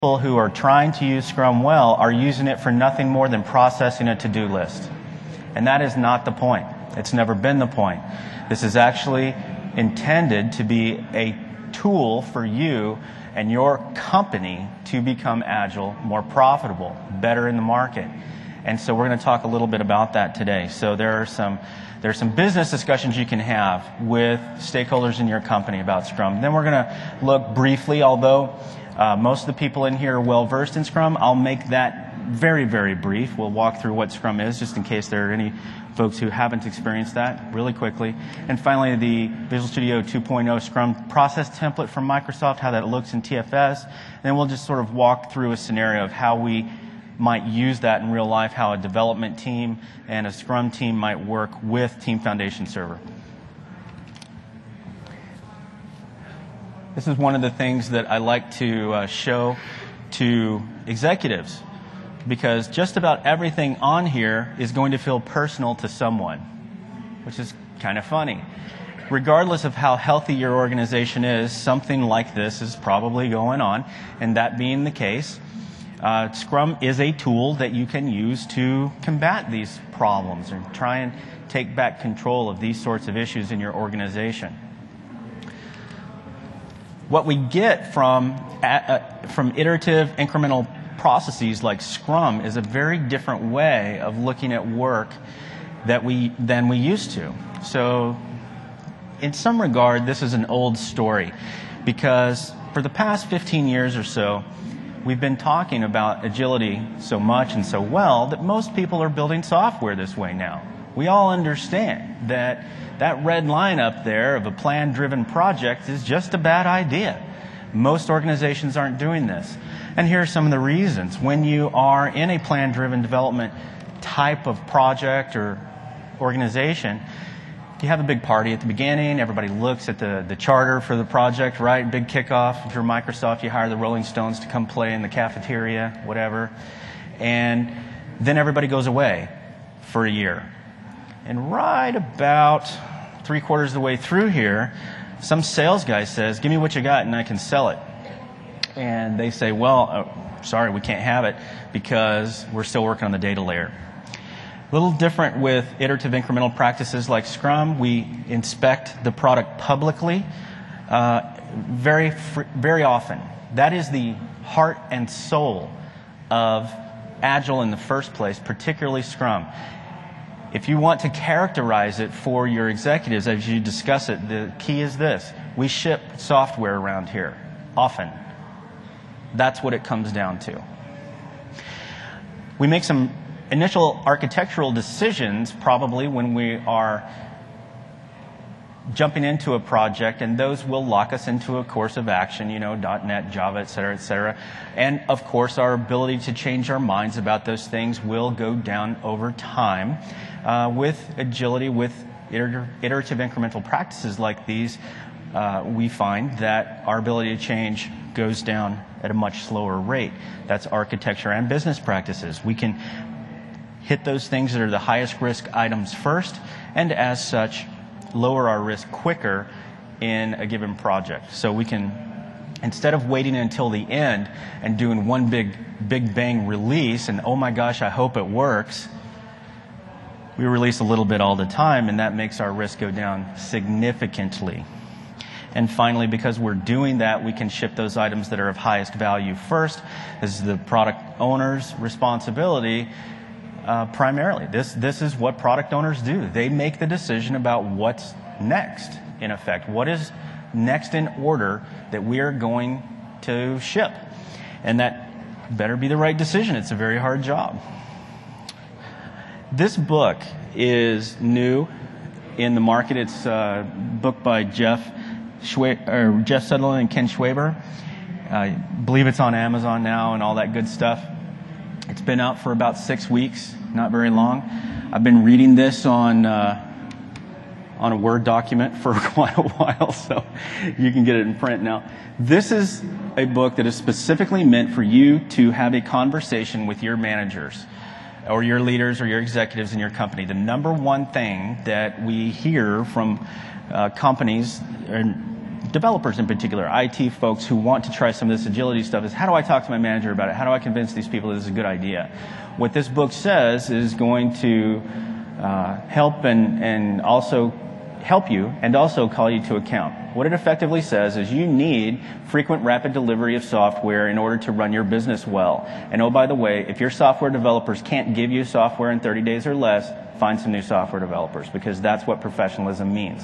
People who are trying to use Scrum well are using it for nothing more than processing a to-do list. And that is not the point. It's never been the point. This is actually intended to be a tool for you and your company to become agile, more profitable, better in the market. And so we're going to talk a little bit about that today. So there are some business discussions you can have with stakeholders in your company about Scrum. Then we're going to look briefly, although most of the people in here are well versed in Scrum, I'll make that very, very brief. We'll walk through what Scrum is, just in case there are any folks who haven't experienced that, really quickly. And finally, the Visual Studio 2.0 Scrum process template from Microsoft, how that looks in TFS. And then we'll just sort of walk through a scenario of how we might use that in real life, how a development team and a Scrum team might work with Team Foundation Server. This is one of the things that I like to show to executives, because just about everything on here is going to feel personal to someone, which is kind of funny. Regardless of how healthy your organization is, something like this is probably going on, and that being the case, Scrum is a tool that you can use to combat these problems and try and take back control of these sorts of issues in your organization. What we get from iterative incremental processes like Scrum is a very different way of looking at work than we used to. So in some regard, this is an old story, because for the past 15 years or so, we've been talking about agility so much and so well that most people are building software this way now. We all understand that that red line up there of a plan-driven project is just a bad idea. Most organizations aren't doing this. And here are some of the reasons. When you are in a plan-driven development type of project or organization, you have a big party at the beginning. Everybody looks at the charter for the project, right? Big kickoff. If you're Microsoft, you hire the Rolling Stones to come play in the cafeteria, whatever. And then everybody goes away for a year. And right about 3/4 of the way through here, some sales guy says, "Give me what you got and I can sell it." And they say, "Well, sorry, we can't have it because we're still working on the data layer." A little different with iterative incremental practices like Scrum. We inspect the product publicly very often. That is the heart and soul of Agile in the first place, particularly Scrum. If you want to characterize it for your executives as you discuss it, the key is this: we ship software around here, often. That's what it comes down to. We make some initial architectural decisions probably when we are jumping into a project, and those will lock us into a course of action, .NET, Java, et cetera, et cetera. And of course, our ability to change our minds about those things will go down over time. With agility, with iterative incremental practices like these, we find that our ability to change goes down at a much slower rate. That's architecture and business practices. We can hit those things that are the highest risk items first, and as such, lower our risk quicker in a given project. So we can, instead of waiting until the end and doing one big bang release and, oh my gosh, I hope it works, we release a little bit all the time, and that makes our risk go down significantly. And finally, because we're doing that, we can ship those items that are of highest value first. This is the product owner's responsibility. Primarily, this is what product owners do. They make the decision about what's next, in effect. What is next in order that we are going to ship? And that better be the right decision. It's a very hard job. This book is new in the market. It's a book by Jeff Sutherland and Ken Schwaber. I believe it's on Amazon now and all that good stuff. It's been out for about 6 weeks, not very long. I've been reading this on a Word document for quite a while, so you can get it in print now. This is a book that is specifically meant for you to have a conversation with your managers or your leaders or your executives in your company. The number one thing that we hear from companies and developers in particular, IT folks who want to try some of this agility stuff, is how do I talk to my manager about it? How do I convince these people this is a good idea? What this book says is going to help and also help you and also call you to account. What it effectively says is you need frequent rapid delivery of software in order to run your business well. And oh, by the way, if your software developers can't give you software in 30 days or less, find some new software developers, because that's what professionalism means.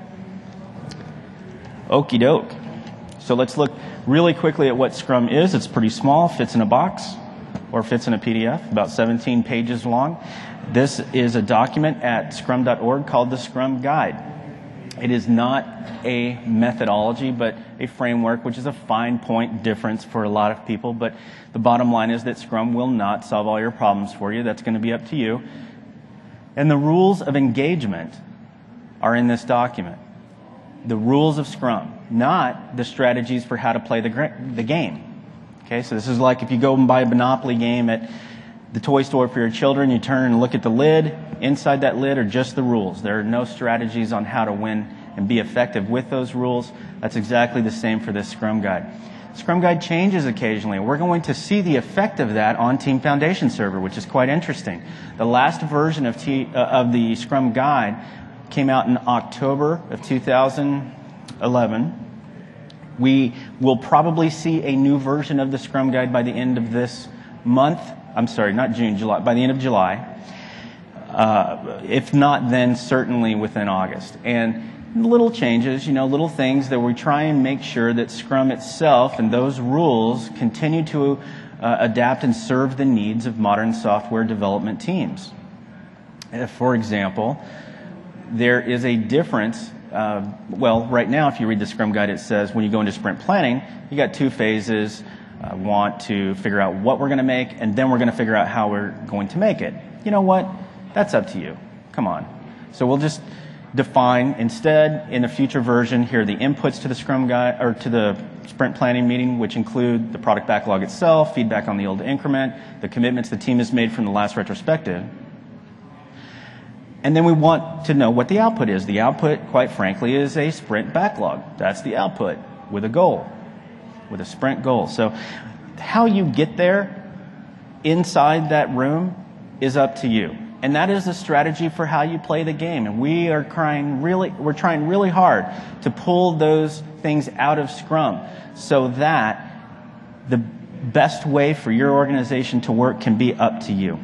Okie doke. So let's look really quickly at what Scrum is. It's pretty small, fits in a box, or fits in a PDF, about 17 pages long. This is a document at scrum.org called the Scrum Guide. It is not a methodology, but a framework, which is a fine point difference for a lot of people. But the bottom line is that Scrum will not solve all your problems for you. That's going to be up to you. And the rules of engagement are in this document. The rules of Scrum, not the strategies for how to play the game. Okay, so this is like if you go and buy a Monopoly game at the toy store for your children, you turn and look at the lid. Inside that lid are just the rules. There are no strategies on how to win and be effective with those rules. That's exactly the same for this Scrum Guide. Scrum Guide changes occasionally. We're going to see the effect of that on Team Foundation Server, which is quite interesting. The last version of the Scrum Guide came out in October of 2011. We will probably see a new version of the Scrum Guide by the end of this month. I'm sorry, not June, July, by the end of July. If not, then certainly within August. And little changes, little things that we try and make sure that Scrum itself and those rules continue to adapt and serve the needs of modern software development teams. For example, there is a difference. Right now, if you read the Scrum Guide, it says when you go into sprint planning, you got two phases. Want to figure out what we're going to make, and then we're going to figure out how we're going to make it. You know what? That's up to you. Come on. So we'll just define instead in a future version. Here are the inputs to the Scrum Guide or to the sprint planning meeting, which include the product backlog itself, feedback on the old increment, the commitments the team has made from the last retrospective. And then we want to know what the output is. The output, quite frankly, is a sprint backlog. That's the output with a goal, with a sprint goal. So how you get there inside that room is up to you. And that is the strategy for how you play the game. And we're trying really hard to pull those things out of Scrum so that the best way for your organization to work can be up to you.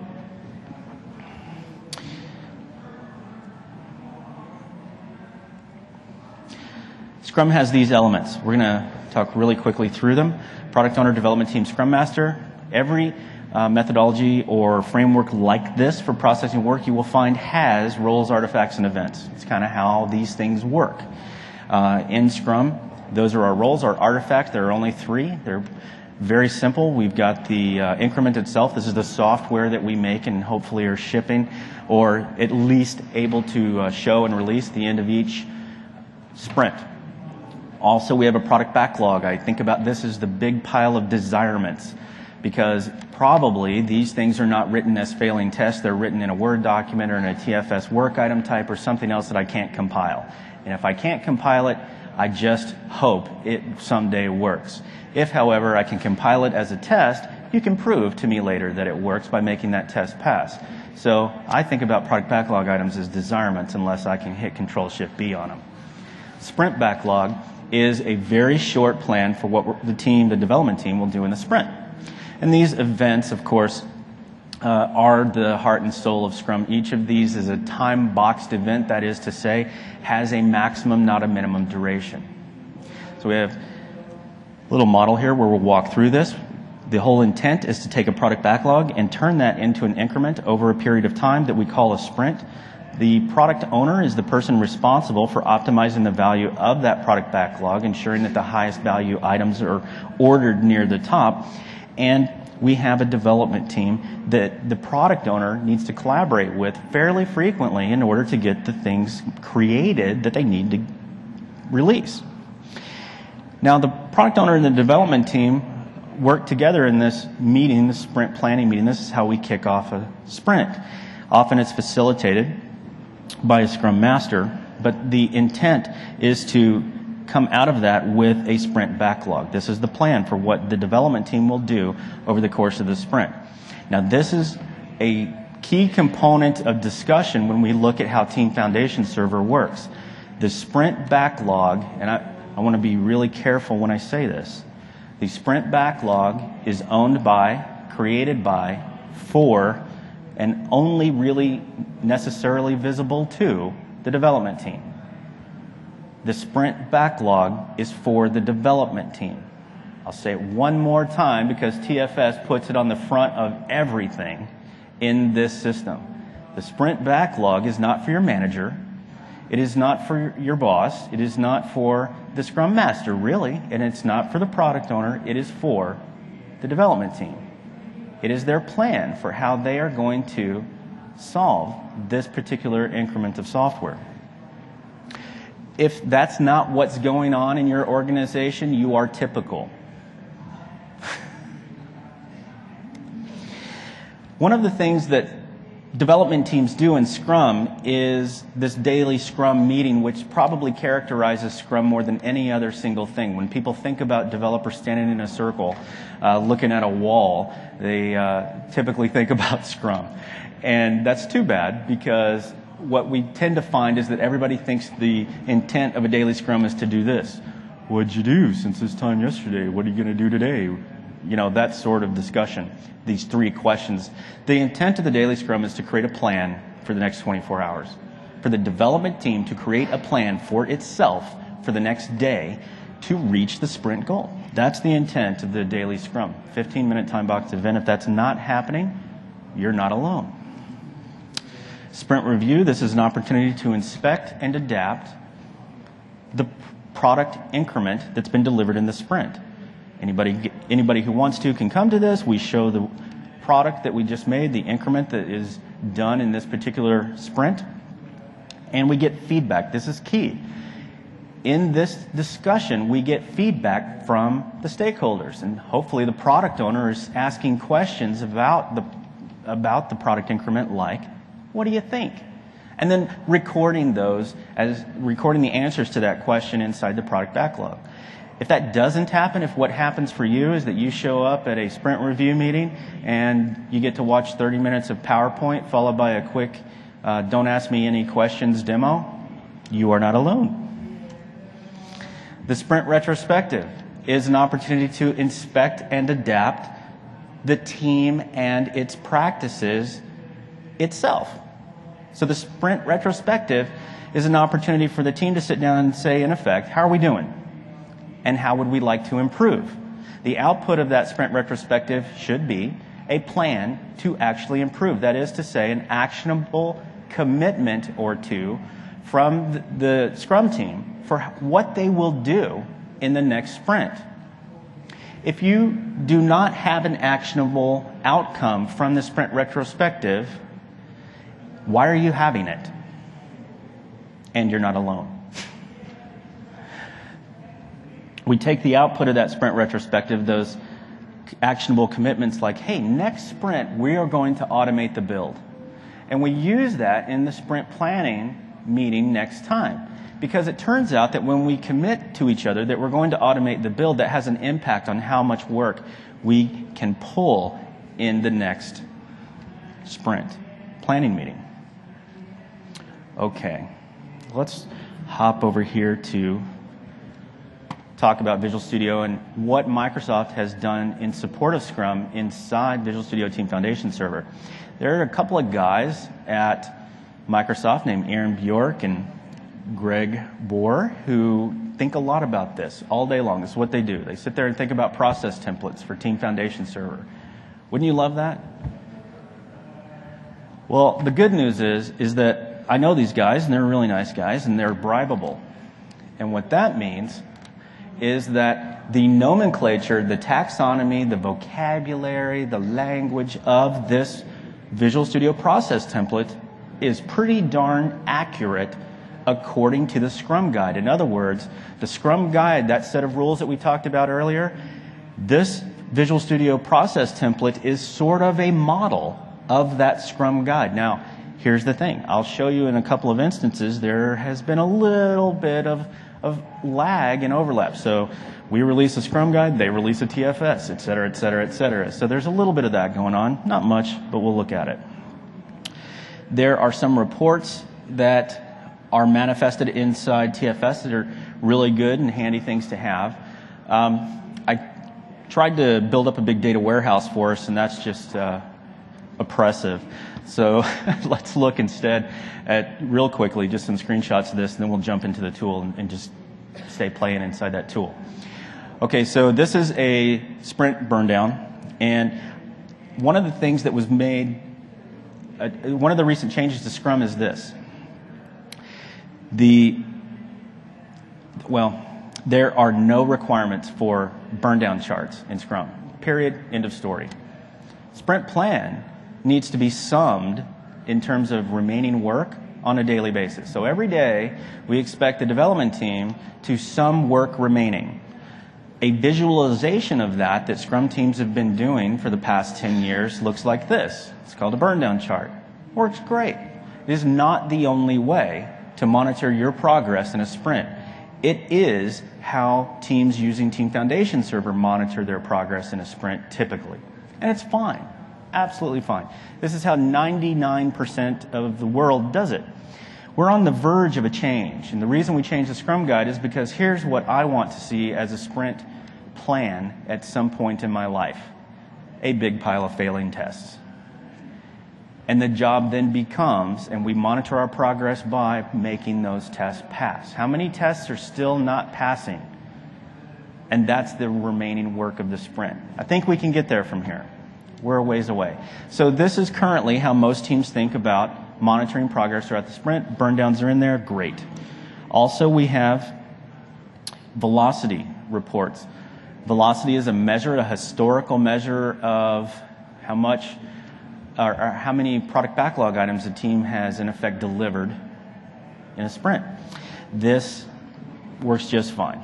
Scrum has these elements. We're going to talk really quickly through them. Product owner, development team, Scrum Master. Every methodology or framework like this for processing work you will find has roles, artifacts, and events. It's kind of how these things work. In Scrum, those are our roles. Our artifacts, there are only 3. They're very simple. We've got the increment itself. This is the software that we make and hopefully are shipping or at least able to show and release at the end of each sprint. Also, we have a product backlog. I think about this as the big pile of desirements, because probably these things are not written as failing tests. They're written in a Word document or in a TFS work item type or something else that I can't compile. And if I can't compile it, I just hope it someday works. If, however, I can compile it as a test, you can prove to me later that it works by making that test pass. So I think about product backlog items as desirements unless I can hit Control-Shift-B on them. Sprint backlog is a very short plan for what the development team will do in the sprint. And these events, of course, are the heart and soul of Scrum. Each of these is a time-boxed event, that is to say, has a maximum, not a minimum duration. So we have a little model here where we'll walk through this. The whole intent is to take a product backlog and turn that into an increment over a period of time that we call a sprint. The product owner is the person responsible for optimizing the value of that product backlog, ensuring that the highest value items are ordered near the top. And we have a development team that the product owner needs to collaborate with fairly frequently in order to get the things created that they need to release. Now, the product owner and the development team work together in this meeting, the sprint planning meeting. This is how we kick off a sprint. Often it's facilitated by a Scrum Master, but the intent is to come out of that with a sprint backlog. This is the plan for what the development team will do over the course of the sprint. Now, this is a key component of discussion when we look at how Team Foundation Server works. The sprint backlog, and I want to be really careful when I say this, the sprint backlog is owned by, created by, for, and only really necessarily visible to the development team. The sprint backlog is for the development team. I'll say it one more time because TFS puts it on the front of everything in this system. The sprint backlog is not for your manager. It is not for your boss. It is not for the Scrum Master, really, and it's not for the product owner. It is for the development team. It is their plan for how they are going to solve this particular increment of software. If that's not what's going on in your organization, you are typical. One of the things that development teams do in Scrum is this daily Scrum meeting, which probably characterizes Scrum more than any other single thing. When people think about developers standing in a circle looking at a wall, they typically think about Scrum. And that's too bad, because what we tend to find is that everybody thinks the intent of a daily Scrum is to do this. What'd you do since this time yesterday? What are you going to do today? You know, that sort of discussion, these three questions. The intent of the daily Scrum is to create a plan for the next 24 hours. For the development team to create a plan for itself for the next day to reach the sprint goal. That's the intent of the daily Scrum. 15-minute time box event. If that's not happening, you're not alone. Sprint review, this is an opportunity to inspect and adapt the product increment that's been delivered in the sprint. Anybody who wants to can come to this. We show the product that we just made, the increment that is done in this particular sprint, and we get feedback. This is key. In this discussion, we get feedback from the stakeholders, and hopefully the product owner is asking questions about the product increment, like, what do you think? And then recording the answers to that question inside the product backlog. If that doesn't happen, if what happens for you is that you show up at a sprint review meeting and you get to watch 30 minutes of PowerPoint followed by a quick don't ask me any questions demo, you are not alone. The sprint retrospective is an opportunity to inspect and adapt the team and its practices itself. So the sprint retrospective is an opportunity for the team to sit down and say, in effect, how are we doing? And how would we like to improve? The output of that sprint retrospective should be a plan to actually improve. That is to say, an actionable commitment or two from the Scrum team for what they will do in the next sprint. If you do not have an actionable outcome from the sprint retrospective, why are you having it? And you're not alone. We take the output of that sprint retrospective, those actionable commitments like, hey, next sprint, we are going to automate the build. And we use that in the sprint planning meeting next time. Because it turns out that when we commit to each other that we're going to automate the build, that has an impact on how much work we can pull in the next sprint planning meeting. Okay, let's hop over here to talk about Visual Studio and what Microsoft has done in support of Scrum inside Visual Studio Team Foundation Server. There are a couple of guys at Microsoft named Aaron Bjork and Greg Bohr who think a lot about this all day long. This is what they do. They sit there and think about process templates for Team Foundation Server. Wouldn't you love that? Well, the good news is that I know these guys, and they're really nice guys, and they're bribable. And what that means is that the nomenclature, the taxonomy, the vocabulary, the language of this Visual Studio process template is pretty darn accurate according to the Scrum Guide. In other words, the Scrum Guide, that set of rules that we talked about earlier, this Visual Studio process template is sort of a model of that Scrum Guide. Now, here's the thing. I'll show you in a couple of instances there has been a little bit of of lag and overlap. So we release a Scrum guide, they release a TFS, et cetera, et cetera, et cetera. So there's a little bit of that going on. Not much, but we'll look at it. There are some reports that are manifested inside TFS that are really good and handy things to have. I tried to build up a big data warehouse for us, and that's just oppressive. So let's look instead at, real quickly, just some screenshots of this, and then we'll jump into the tool and just stay playing inside that tool. Okay, so this is a sprint burn down, and one of the things that was made, one of the recent changes to Scrum is this. There are no requirements for burn down charts in Scrum. Period. End of story. Sprint plan needs to be summed in terms of remaining work on a daily basis. So every day, we expect the development team to sum work remaining. A visualization of that Scrum teams have been doing for the past 10 years looks like this. It's called a burn down chart. Works great. It is not the only way to monitor your progress in a sprint. It is how teams using Team Foundation Server monitor their progress in a sprint typically. And it's fine. Absolutely fine. This is how 99% of the world does it. We're on the verge of a change. And the reason we changed the Scrum Guide is because here's what I want to see as a sprint plan at some point in my life. A big pile of failing tests. And the job then becomes, and we monitor our progress by making those tests pass. How many tests are still not passing? And that's the remaining work of the sprint. I think we can get there from here. We're a ways away. So this is currently how most teams think about monitoring progress throughout the sprint. Burn downs are in there. Great. Also, we have velocity reports. Velocity is a measure, a historical measure of how much or how many product backlog items a team has in effect delivered in a sprint. This works just fine.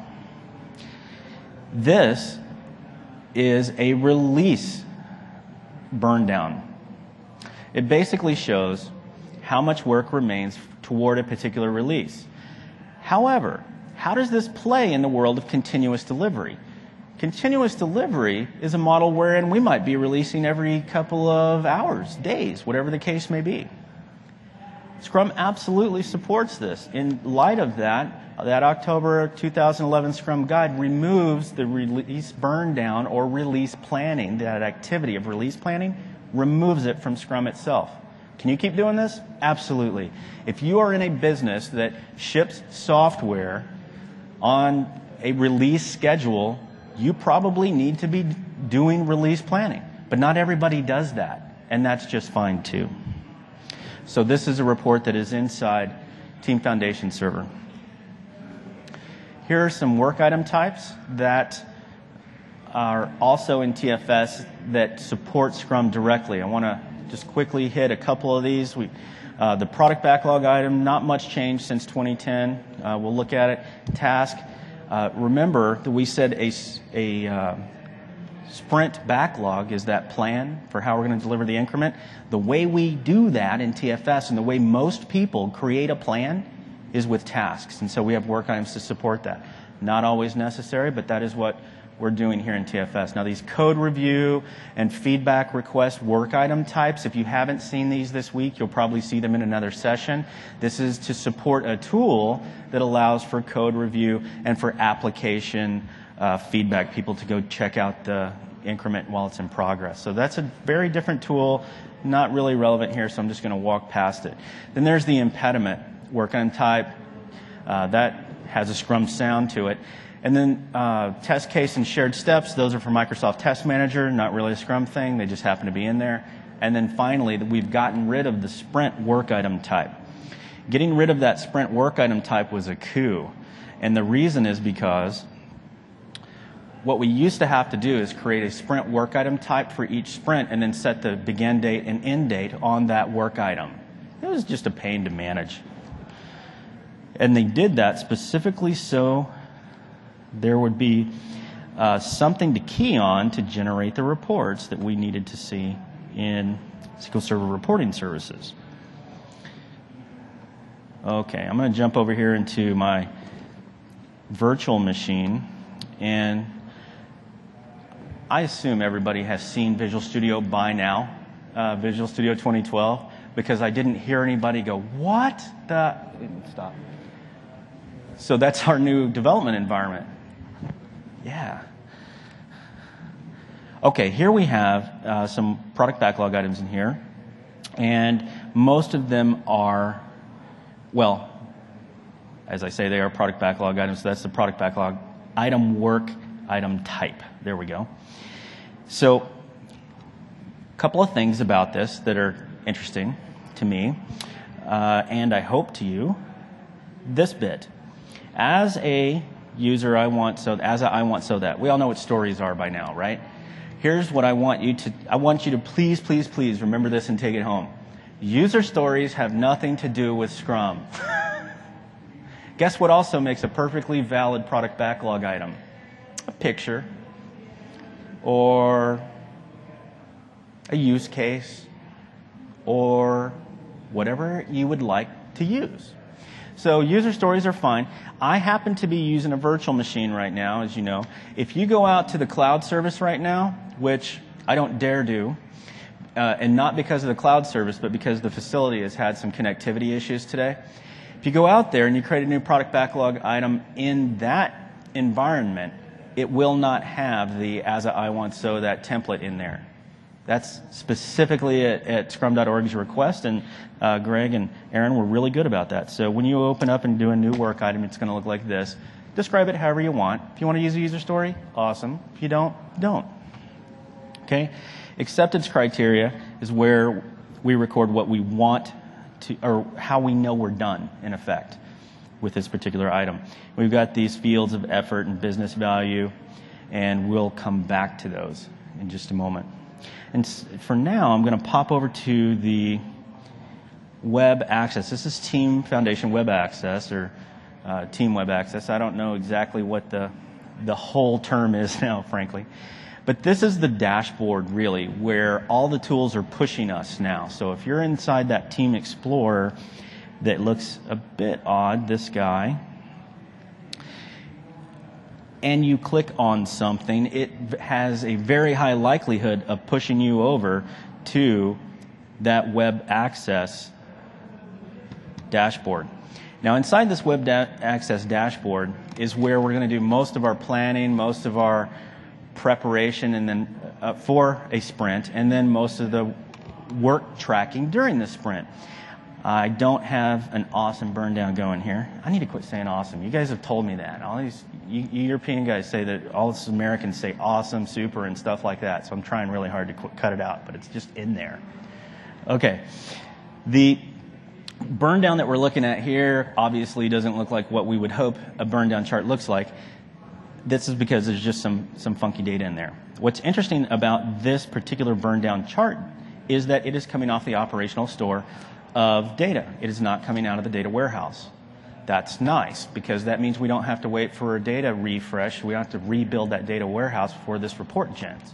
This is a release burn down. It basically shows how much work remains toward a particular release. However, how does this play in the world of continuous delivery? Continuous delivery is a model wherein we might be releasing every couple of hours, days, whatever the case may be. Scrum absolutely supports this. In light of that October 2011 Scrum Guide removes the release burn down or release planning, that activity of release planning, removes it from Scrum itself. Can you keep doing this? Absolutely. If you are in a business that ships software on a release schedule, you probably need to be doing release planning. But not everybody does that, and that's just fine too. So this is a report that is inside Team Foundation Server. Here are some work item types that are also in TFS that support Scrum directly. I want to just quickly hit a couple of these. The product backlog item, not much change since 2010. We'll look at it. Task. Remember that we said a sprint backlog is that plan for how we're going to deliver the increment. The way we do that in TFS and the way most people create a plan is with tasks. And so we have work items to support that. Not always necessary, but that is what we're doing here in TFS. Now these code review and feedback request work item types, if you haven't seen these this week, you'll probably see them in another session. This is to support a tool that allows for code review and for application feedback, people to go check out the increment while it's in progress. So that's a very different tool, not really relevant here, so I'm just going to walk past it. Then there's the impediment work item type. That has a Scrum sound to it. And then test case and shared steps, those are for Microsoft Test Manager, not really a Scrum thing, they just happen to be in there. And then finally, we've gotten rid of the sprint work item type. Getting rid of that sprint work item type was a coup. And the reason is because what we used to have to do is create a sprint work item type for each sprint and then set the begin date and end date on that work item. It was just a pain to manage. And they did that specifically so there would be something to key on to generate the reports that we needed to see in SQL Server reporting services. Okay, I'm going to jump over here into my virtual machine, and I assume everybody has seen Visual Studio by now, Visual Studio 2012, because I didn't hear anybody go, what the, stop. So that's our new development environment. Yeah. Okay, here we have some product backlog items in here, and most of them are, well, as I say, they are product backlog items, so that's the product backlog item work, item type. There we go. So, a couple of things about this that are interesting to me, and I hope to you. This bit. As a user, I want so that. We all know what stories are by now, right? Here's what I want you to please, please, please remember this and take it home. User stories have nothing to do with Scrum. Guess what also makes a perfectly valid product backlog item? A picture, or a use case, or whatever you would like to use. So user stories are fine. I happen to be using a virtual machine right now, as you know. If you go out to the cloud service right now, which I don't dare do, and not because of the cloud service, but because the facility has had some connectivity issues today. If you go out there and you create a new product backlog item in that environment, it will not have the as a I want so that template in there. That's specifically at scrum.org's request, and Greg and Aaron were really good about that. So when you open up and do a new work item, it's going to look like this. Describe it however you want. If you want to use a user story, awesome. If you don't, don't. Okay? Acceptance criteria is where we record what we want to, or how we know we're done, in effect, with this particular item. We've got these fields of effort and business value, and we'll come back to those in just a moment. And for now, I'm going to pop over to the web access. This is Team Foundation Web Access, or Team Web Access. I don't know exactly what the whole term is now, frankly. But this is the dashboard, really, where all the tools are pushing us now. So if you're inside that Team Explorer that looks a bit odd, this guy, and you click on something, it has a very high likelihood of pushing you over to that web access dashboard. Now, inside this web access dashboard is where we're going to do most of our planning, most of our preparation, and then for a sprint, and then most of the work tracking during the sprint. I don't have an awesome burn down going here. I need to quit saying awesome. You guys have told me that. All these European guys say that, all us Americans say awesome, super, and stuff like that. So I'm trying really hard to cut it out, but it's just in there. Okay. The burn down that we're looking at here obviously doesn't look like what we would hope a burn down chart looks like. This is because there's just some funky data in there. What's interesting about this particular burn down chart is that it is coming off the operational store of data. It is not coming out of the data warehouse. That's nice, because that means we don't have to wait for a data refresh. We don't have to rebuild that data warehouse before this report gens.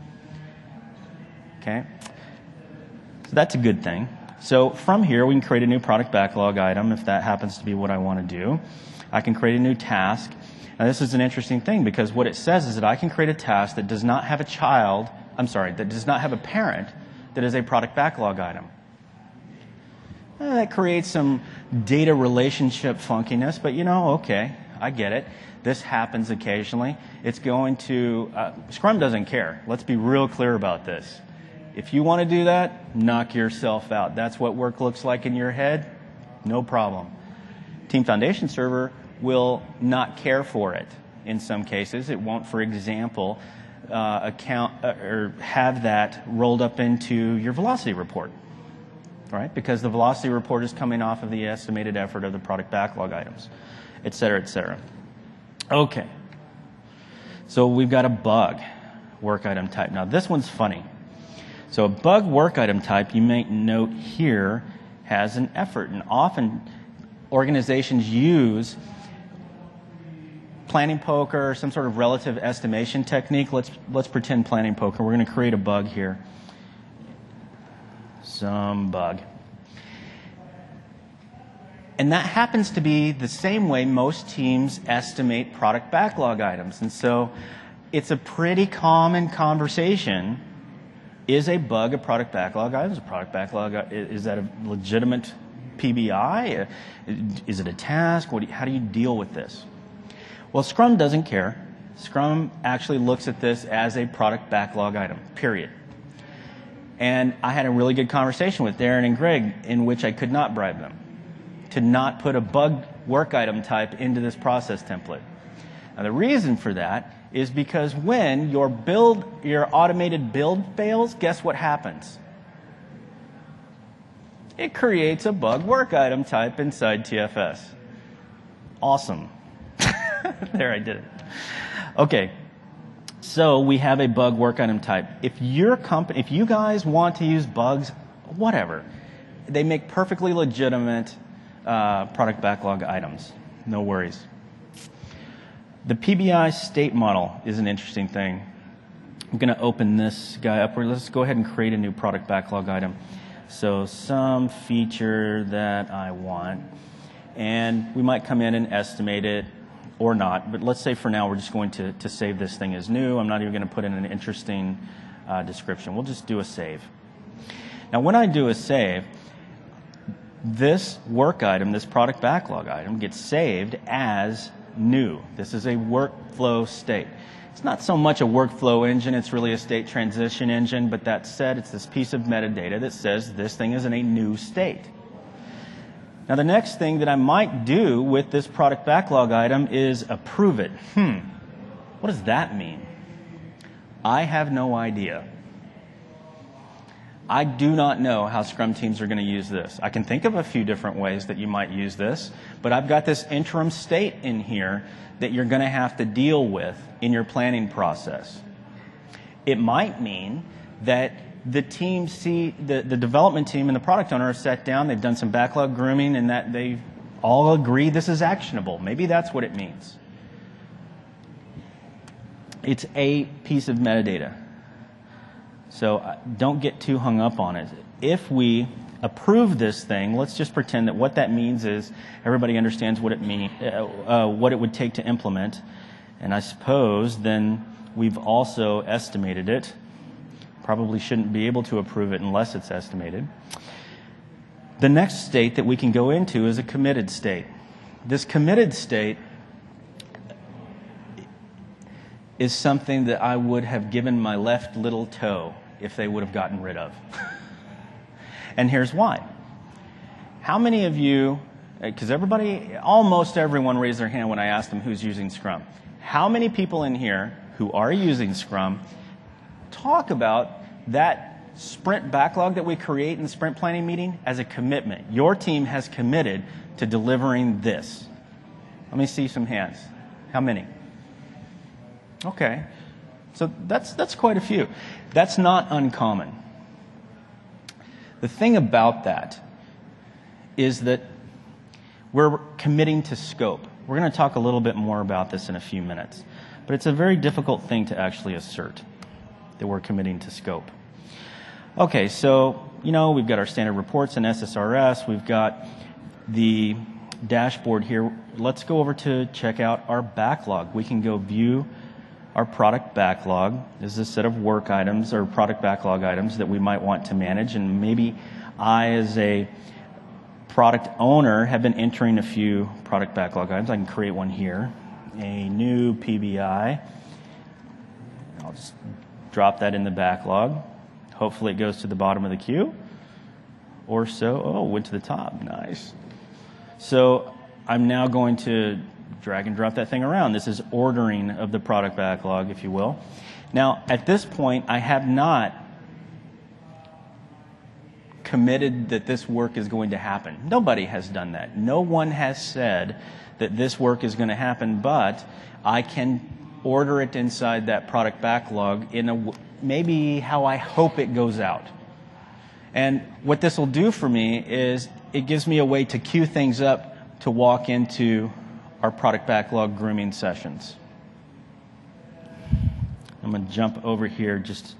Okay? So that's a good thing. So from here, we can create a new product backlog item if that happens to be what I want to do. I can create a new task. Now, this is an interesting thing, because what it says is that I can create a task that does not have that does not have a parent that is a product backlog item. That creates some data relationship funkiness, but okay, I get it. This happens occasionally. It's going to, Scrum doesn't care. Let's be real clear about this. If you want to do that, knock yourself out. That's what work looks like in your head, no problem. Team Foundation Server will not care for it in some cases. It won't, for example, or have that rolled up into your velocity report. Right? Because the velocity report is coming off of the estimated effort of the product backlog items, et cetera, et cetera. Okay. So we've got a bug work item type. Now, this one's funny. So a bug work item type, you may note here, has an effort. And often organizations use planning poker or some sort of relative estimation technique. Let's pretend planning poker. We're going to create a bug here. Some bug. And that happens to be the same way most teams estimate product backlog items. And so it's a pretty common conversation. Is a bug a product backlog item? Is a product backlog, is that a legitimate PBI? Is it a task? How do you deal with this? Well, Scrum doesn't care. Scrum actually looks at this as a product backlog item, period. And I had a really good conversation with Darren and Greg in which I could not bribe them to not put a bug work item type into this process template. Now, the reason for that is because when your automated build fails, guess what happens? It creates a bug work item type inside TFS. Awesome. There, I did it. Okay. So we have a bug work item type. If you guys want to use bugs, whatever. They make perfectly legitimate product backlog items. No worries. The PBI state model is an interesting thing. I'm going to open this guy up. Let's go ahead and create a new product backlog item. So some feature that I want. And we might come in and estimate it or not. But let's say for now we're just going to save this thing as new. I'm not even going to put in an interesting description. We'll just do a save. Now when I do a save, this work item, this product backlog item, gets saved as new. This is a workflow state. It's not so much a workflow engine, it's really a state transition engine, but that said, it's this piece of metadata that says this thing is in a new state. Now the next thing that I might do with this product backlog item is approve it. What does that mean? I have no idea. I do not know how Scrum teams are going to use this. I can think of a few different ways that you might use this, but I've got this interim state in here that you're going to have to deal with in your planning process. It might mean that the team the development team and the product owner are sat down, they've done some backlog grooming, and that they all agree this is actionable. Maybe that's what it means. It's a piece of metadata. So don't get too hung up on it. If we approve this thing, let's just pretend that what that means is everybody understands what it what it would take to implement. And I suppose then we've also estimated it. Probably shouldn't be able to approve it unless it's estimated. The next state that we can go into is a committed state. This committed state is something that I would have given my left little toe if they would have gotten rid of. And here's why. How many of you, because almost everyone raised their hand when I asked them who's using Scrum. How many people in here who are using Scrum talk about that sprint backlog that we create in the sprint planning meeting as a commitment? Your team has committed to delivering this. Let me see some hands. How many? Okay. So that's quite a few. That's not uncommon. The thing about that is that we're committing to scope. We're going to talk a little bit more about this in a few minutes. But it's a very difficult thing to actually assert, that we're committing to scope. Okay, so, we've got our standard reports and SSRS. We've got the dashboard here. Let's go over to check out our backlog. We can go view our product backlog. This is a set of work items or product backlog items that we might want to manage. And maybe I, as a product owner, have been entering a few product backlog items. I can create one here, a new PBI. I'll just drop that in the backlog. Hopefully it goes to the bottom of the queue or so. Oh, went to the top. Nice. So I'm now going to drag and drop that thing around. This is ordering of the product backlog, if you will. Now, at this point, I have not committed that this work is going to happen. Nobody has done that. No one has said that this work is going to happen, but I can order it inside that product backlog in maybe how I hope it goes out. And what this will do for me is it gives me a way to queue things up to walk into our product backlog grooming sessions. I'm going to jump over here just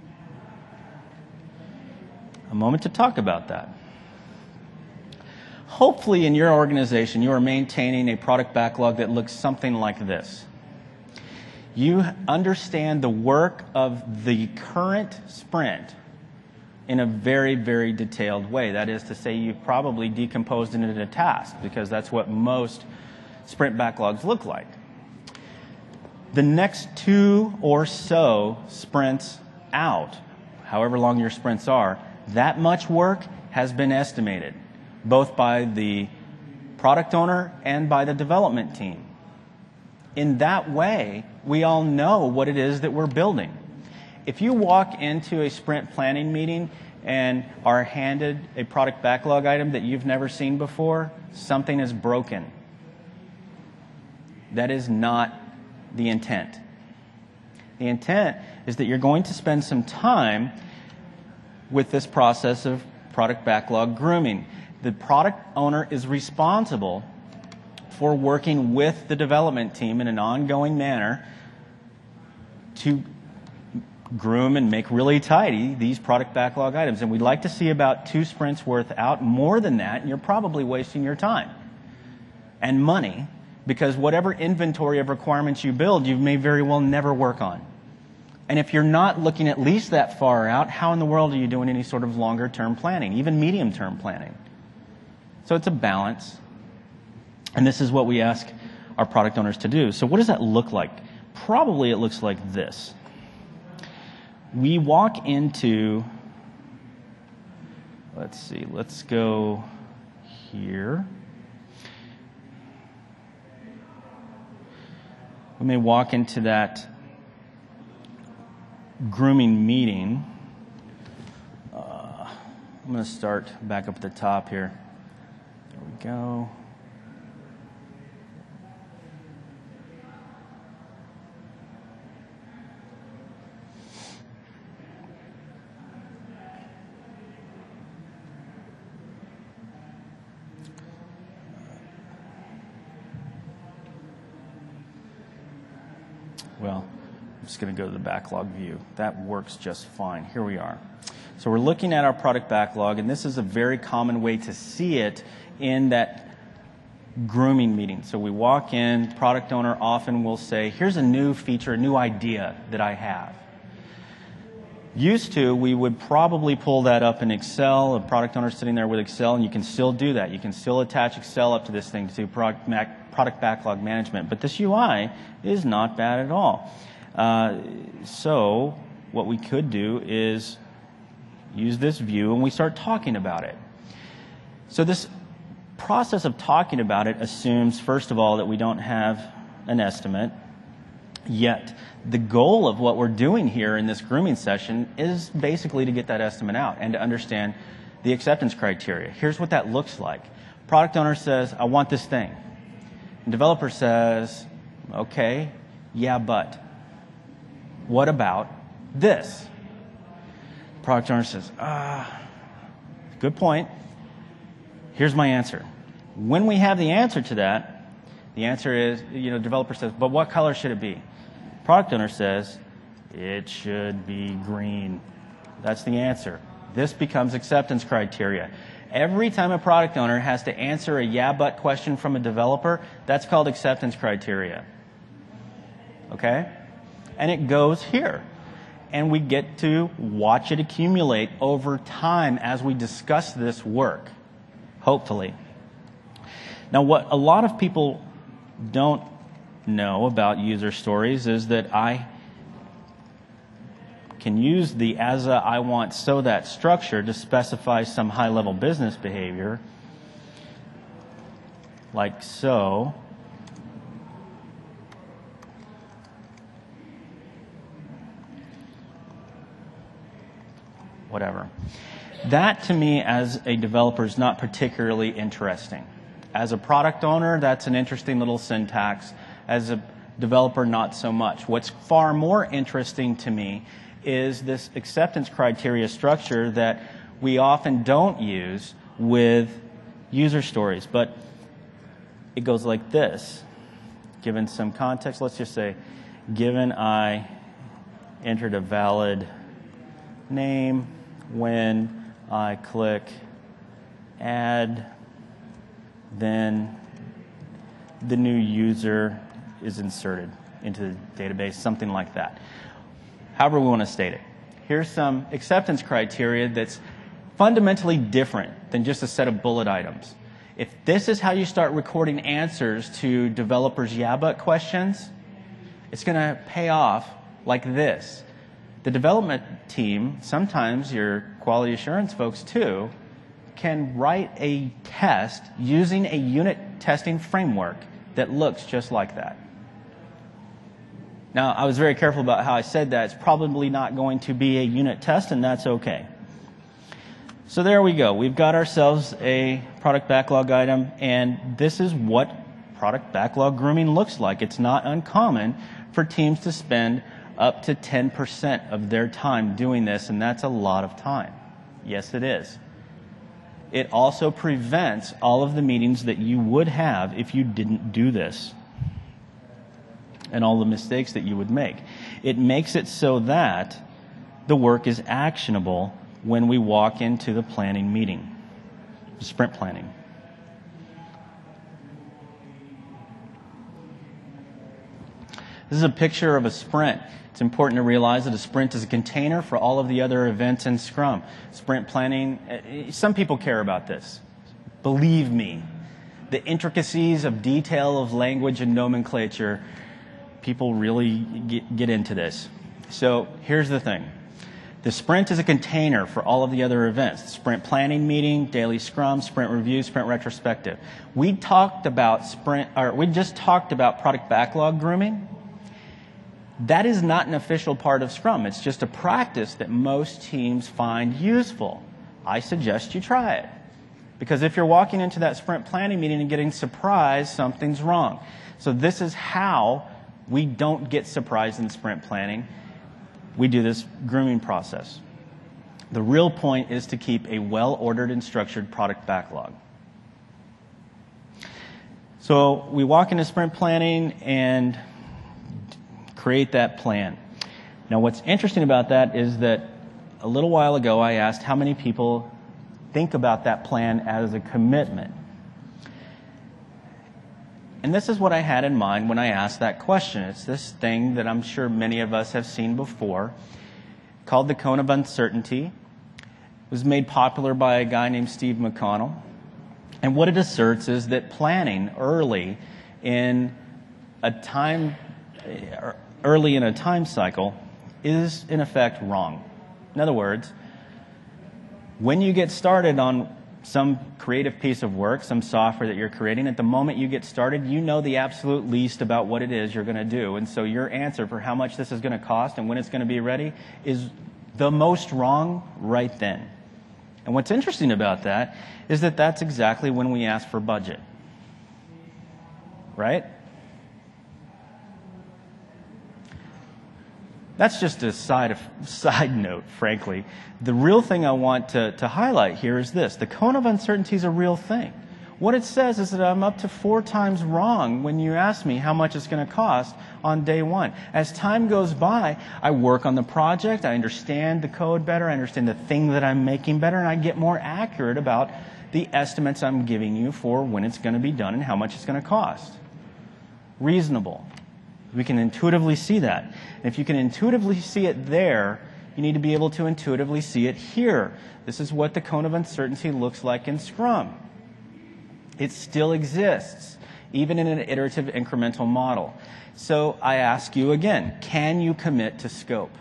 a moment to talk about that. hopefully in your organization, you are maintaining a product backlog that looks something like this. You understand the work of the current sprint in a very, very detailed way. That is to say, you've probably decomposed it into a task, because that's what most sprint backlogs look like. The next 2 or so sprints out, however long your sprints are, that much work has been estimated, both by the product owner and by the development team. In that way, we all know what it is that we're building. If you walk into a sprint planning meeting and are handed a product backlog item that you've never seen before, something is broken. That is not the intent. The intent is that you're going to spend some time with this process of product backlog grooming. The product owner is responsible for working with the development team in an ongoing manner to groom and make really tidy these product backlog items. And we'd like to see about 2 sprints worth out. More than that, and you're probably wasting your time and money, because whatever inventory of requirements you build, you may very well never work on. And if you're not looking at least that far out, how in the world are you doing any sort of longer-term planning, even medium-term planning? So it's a balance. And this is what we ask our product owners to do. So what does that look like? Probably it looks like this. We walk into, let's see, let's go here. We may walk into that grooming meeting. I'm going to start back up at the top here. There we go. Well, I'm just going to go to the backlog view. That works just fine. Here we are. So we're looking at our product backlog, and this is a very common way to see it in that grooming meeting. So we walk in, product owner often will say, here's a new feature, a new idea that I have. Used to, we would probably pull that up in Excel, a product owner sitting there with Excel, and you can still do that. You can still attach Excel up to this thing to do product backlog management. But this UI is not bad at all. So what we could do is use this view, and we start talking about it. So this process of talking about it assumes, first of all, that we don't have an estimate. Yet, the goal of what we're doing here in this grooming session is basically to get that estimate out and to understand the acceptance criteria. Here's what that looks like. Product owner says, I want this thing. And developer says, okay, yeah, but what about this? Product owner says, good point. Here's my answer. When we have the answer to that, the answer is, developer says, but what color should it be? Product owner says, it should be green. That's the answer. This becomes acceptance criteria. Every time a product owner has to answer a yeah, but question from a developer, that's called acceptance criteria. Okay? And it goes here. And we get to watch it accumulate over time as we discuss this work, hopefully. Now, what a lot of people don't know about user stories is that I can use the as a I want so that structure to specify some high-level business behavior, like so. Whatever. That, to me, as a developer, is not particularly interesting. As a product owner, that's an interesting little syntax. As a developer, not so much. What's far more interesting to me is this acceptance criteria structure that we often don't use with user stories. But it goes like this. Given some context, let's just say, given I entered a valid name when I click add then the new user is inserted into the database, something like that. However we want to state it. Here's some acceptance criteria that's fundamentally different than just a set of bullet items. If this is how you start recording answers to developers' yeah but questions, it's going to pay off like this. The development team, sometimes your quality assurance folks too, can write a test using a unit testing framework that looks just like that. Now, I was very careful about how I said that. It's probably not going to be a unit test, and that's okay. So there we go. We've got ourselves a product backlog item, and this is what product backlog grooming looks like. It's not uncommon for teams to spend up to 10% of their time doing this, and that's a lot of time. Yes, it is. It also prevents all of the meetings that you would have if you didn't do this, and all the mistakes that you would make. It makes it so that the work is actionable when we walk into the planning meeting, the sprint planning. This is a picture of a sprint. It's important to realize that a sprint is a container for all of the other events in Scrum. Sprint planning, some people care about this. Believe me, the intricacies of detail of language and nomenclature, people really get into this. So here's the thing. The sprint is a container for all of the other events. Sprint planning meeting, daily Scrum, sprint review, sprint retrospective. We just talked about product backlog grooming. That is not an official part of Scrum. It's just a practice that most teams find useful. I suggest you try it. Because if you're walking into that sprint planning meeting and getting surprised, something's wrong. So this is how we don't get surprised in sprint planning. We do this grooming process. The real point is to keep a well-ordered and structured product backlog. So we walk into sprint planning and create that plan. Now what's interesting about that is that a little while ago I asked how many people think about that plan as a commitment. And this is what I had in mind when I asked that question. It's this thing that I'm sure many of us have seen before, called the cone of uncertainty. It was made popular by a guy named Steve McConnell. And what it asserts is that planning early in a time cycle is in effect wrong. In other words, when you get started on some creative piece of work, some software that you're creating, at the moment you get started, you know the absolute least about what it is you're going to do. And so your answer for how much this is going to cost and when it's going to be ready is the most wrong right then. And what's interesting about that is that that's exactly when we ask for budget. Right? That's just a side note, frankly. The real thing I want to highlight here is this. The cone of uncertainty is a real thing. What it says is that I'm up to 4 times wrong when you ask me how much it's going to cost on day one. As time goes by, I work on the project, I understand the code better, I understand the thing that I'm making better, and I get more accurate about the estimates I'm giving you for when it's going to be done and how much it's going to cost. Reasonable. We can intuitively see that. And if you can intuitively see it there, you need to be able to intuitively see it here. This is what the cone of uncertainty looks like in Scrum. It still exists, even in an iterative incremental model. So I ask you again, can you commit to scope?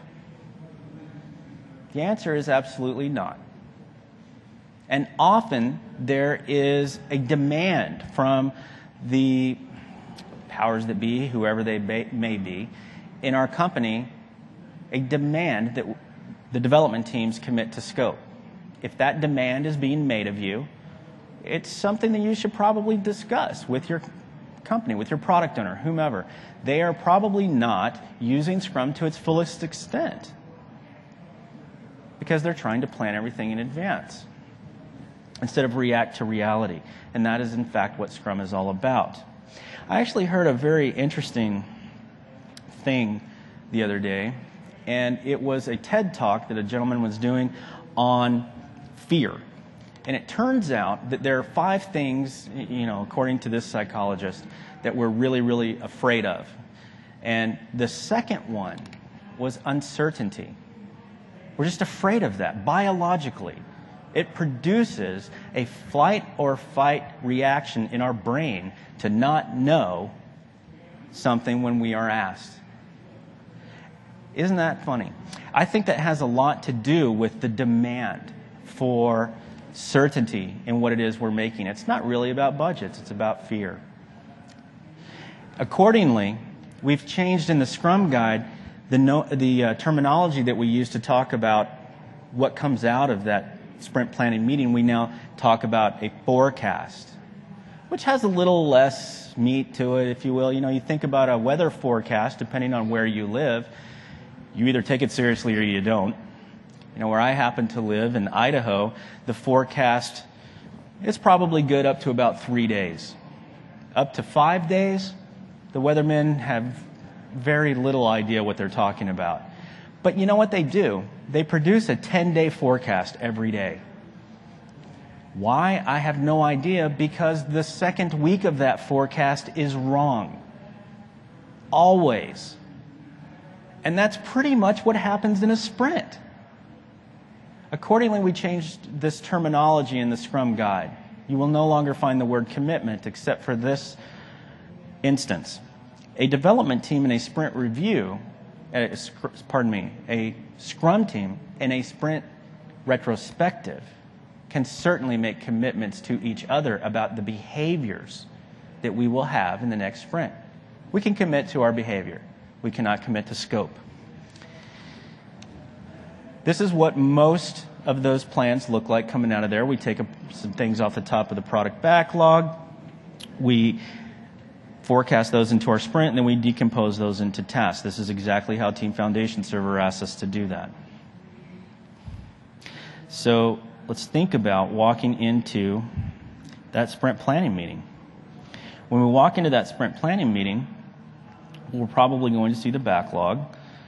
The answer is absolutely not. And often there is a demand from the powers that be, whoever they may be, in our company, a demand that the development teams commit to scope. If that demand is being made of you, it's something that you should probably discuss with your company, with your product owner, whomever. They are probably not using Scrum to its fullest extent because they're trying to plan everything in advance instead of react to reality. And that is, in fact, what Scrum is all about. I actually heard a very interesting thing the other day, and it was a TED Talk that a gentleman was doing on fear. And it turns out that there are 5 things, according to this psychologist, that we're really, really afraid of. And the second one was uncertainty. We're just afraid of that biologically. It produces a flight or fight reaction in our brain to not know something when we are asked. Isn't that funny? I think that has a lot to do with the demand for certainty in what it is we're making. It's not really about budgets, it's about fear. Accordingly, we've changed in the Scrum Guide the terminology that we use to talk about what comes out of that sprint planning meeting. We now talk about a forecast, which has a little less meat to it, if you will. You think about a weather forecast, depending on where you live, you either take it seriously or you don't. Where I happen to live in Idaho, the forecast is probably good up to about 3 days. Up to 5 days, the weathermen have very little idea what they're talking about. But you know what they do? They produce a 10-day forecast every day. Why? I have no idea, because the second week of that forecast is wrong. Always. And that's pretty much what happens in a sprint. Accordingly, we changed this terminology in the Scrum Guide. You will no longer find the word commitment except for this instance. A development team in a sprint review, a Scrum team in a sprint retrospective can certainly make commitments to each other about the behaviors that we will have in the next sprint. We can commit to our behavior. We cannot commit to scope. This is what most of those plans look like coming out of there. We take some things off the top of the product backlog. We forecast those into our sprint, and then we decompose those into tasks. This is exactly how Team Foundation Server asks us to do that. So let's think about walking into that sprint planning meeting. When we walk into that sprint planning meeting, we're probably going to see the backlog.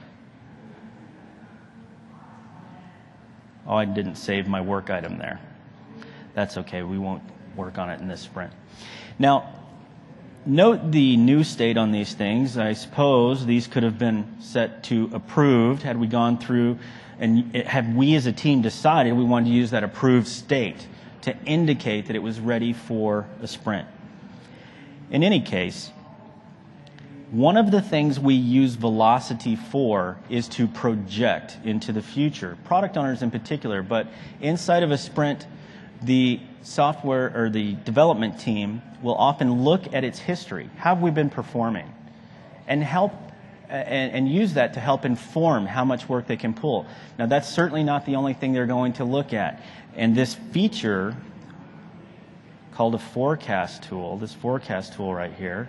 Oh, I didn't save my work item there. That's okay. We won't work on it in this sprint. Now, note the new state on these things. I suppose these could have been set to approved had we gone through and had we as a team decided we wanted to use that approved state to indicate that it was ready for a sprint. In any case, one of the things we use velocity for is to project into the future, product owners in particular, but inside of a sprint, the software or the development team will often look at its history. How have we been performing? And help and use that to help inform how much work they can pull. Now, that's certainly not the only thing they're going to look at. And this feature called a forecast tool, this forecast tool right here,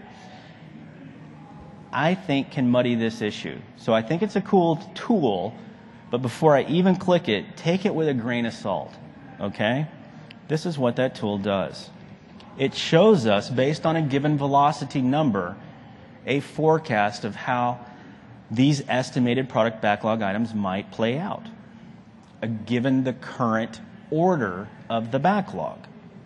I think can muddy this issue. So I think it's a cool tool, but before I even click it, take it with a grain of salt, okay? This is what that tool does. It shows us, based on a given velocity number, a forecast of how these estimated product backlog items might play out, given the current order of the backlog.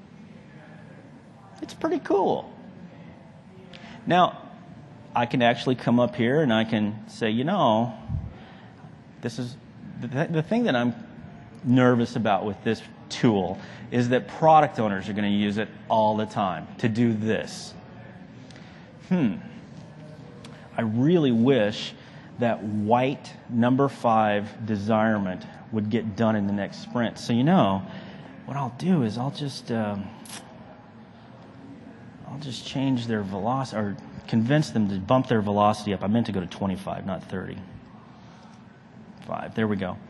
It's pretty cool. Now, I can actually come up here and I can say, this is the thing that I'm nervous about with this tool is that product owners are going to use it all the time to do this. I really wish that white number 5 desirement would get done in the next sprint. So what I'll do is I'll just change their velocity, or convince them to bump their velocity up. I meant to go to 25, not 30. 5, there we go.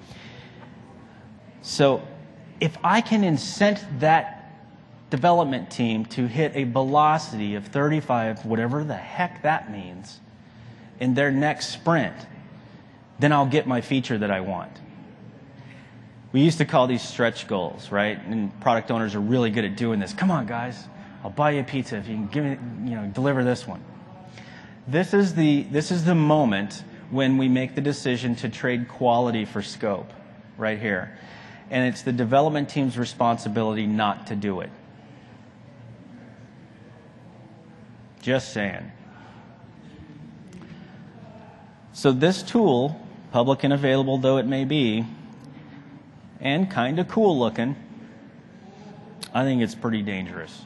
So if I can incent that development team to hit a velocity of 35, whatever the heck that means, in their next sprint, then I'll get my feature that I want. We used to call these stretch goals, right? And product owners are really good at doing this. Come on, guys, I'll buy you a pizza if you can give me, deliver this one. This is the moment when we make the decision to trade quality for scope, right here. and it's the development team's responsibility not to do it. Just saying. So this tool, public and available though it may be, and kind of cool looking, I think it's pretty dangerous.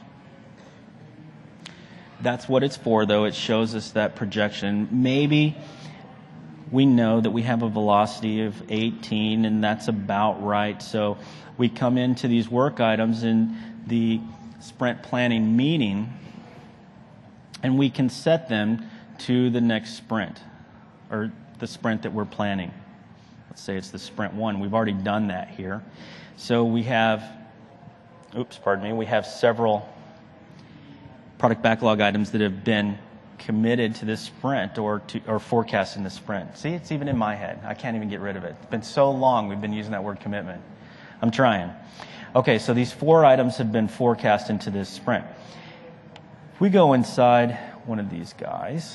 That's what it's for, though. It shows us that projection. Maybe we know that we have a velocity of 18, and that's about right. So we come into these work items in the sprint planning meeting, and we can set them to the next sprint, or the sprint that we're planning. Let's say it's the sprint 1. We've already done that here. So we have, we have several product backlog items that have been committed to this sprint or forecast in the sprint. See, it's even in my head. I can't even get rid of it. It's been so long we've been using that word commitment. I'm trying. Okay, so these 4 items have been forecast into this sprint. If we go inside one of these guys,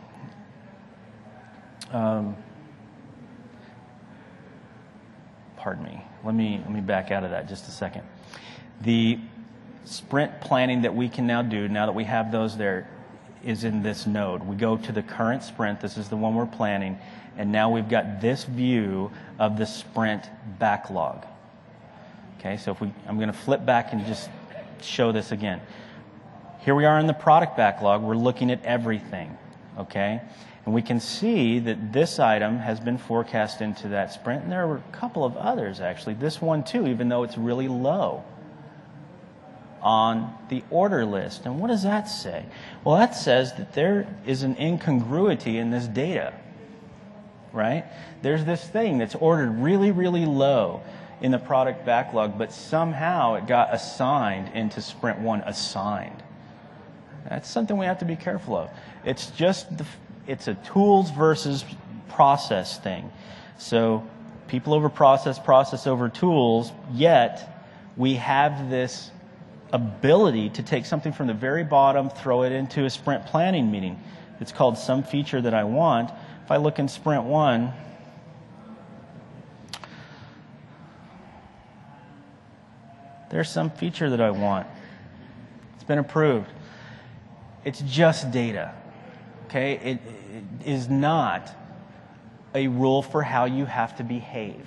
pardon me. Let me back out of that just a second. The sprint planning that we can now do, now that we have those there, is in this node. We go to the current sprint. This is the one we're planning. And now we've got this view of the sprint backlog. Okay, so I'm going to flip back and just show this again. Here we are in the product backlog. We're looking at everything. Okay? And we can see that this item has been forecast into that sprint. And there were a couple of others, actually. This one, too, even though it's really low on the order list. And what does that say? Well, that says that there is an incongruity in this data, right? There's this thing that's ordered really, really low in the product backlog, but somehow it got assigned into sprint 1, assigned. That's something we have to be careful of. It's just, it's a tools versus process thing. So people over process, process over tools, yet we have this ability to take something from the very bottom, throw it into a sprint planning meeting. It's called some feature that I want. If I look in sprint 1, there's some feature that I want. It's been approved. It's just data. Okay? It is not a rule for how you have to behave.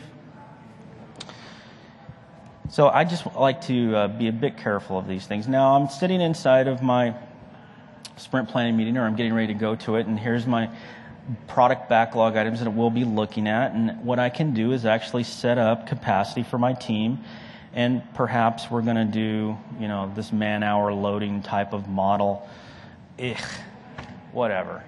So I just like to be a bit careful of these things. Now I'm sitting inside of my sprint planning meeting, or I'm getting ready to go to it, and here's my product backlog items that we'll be looking at. And what I can do is actually set up capacity for my team, and perhaps we're going to do, this man-hour loading type of model. Whatever.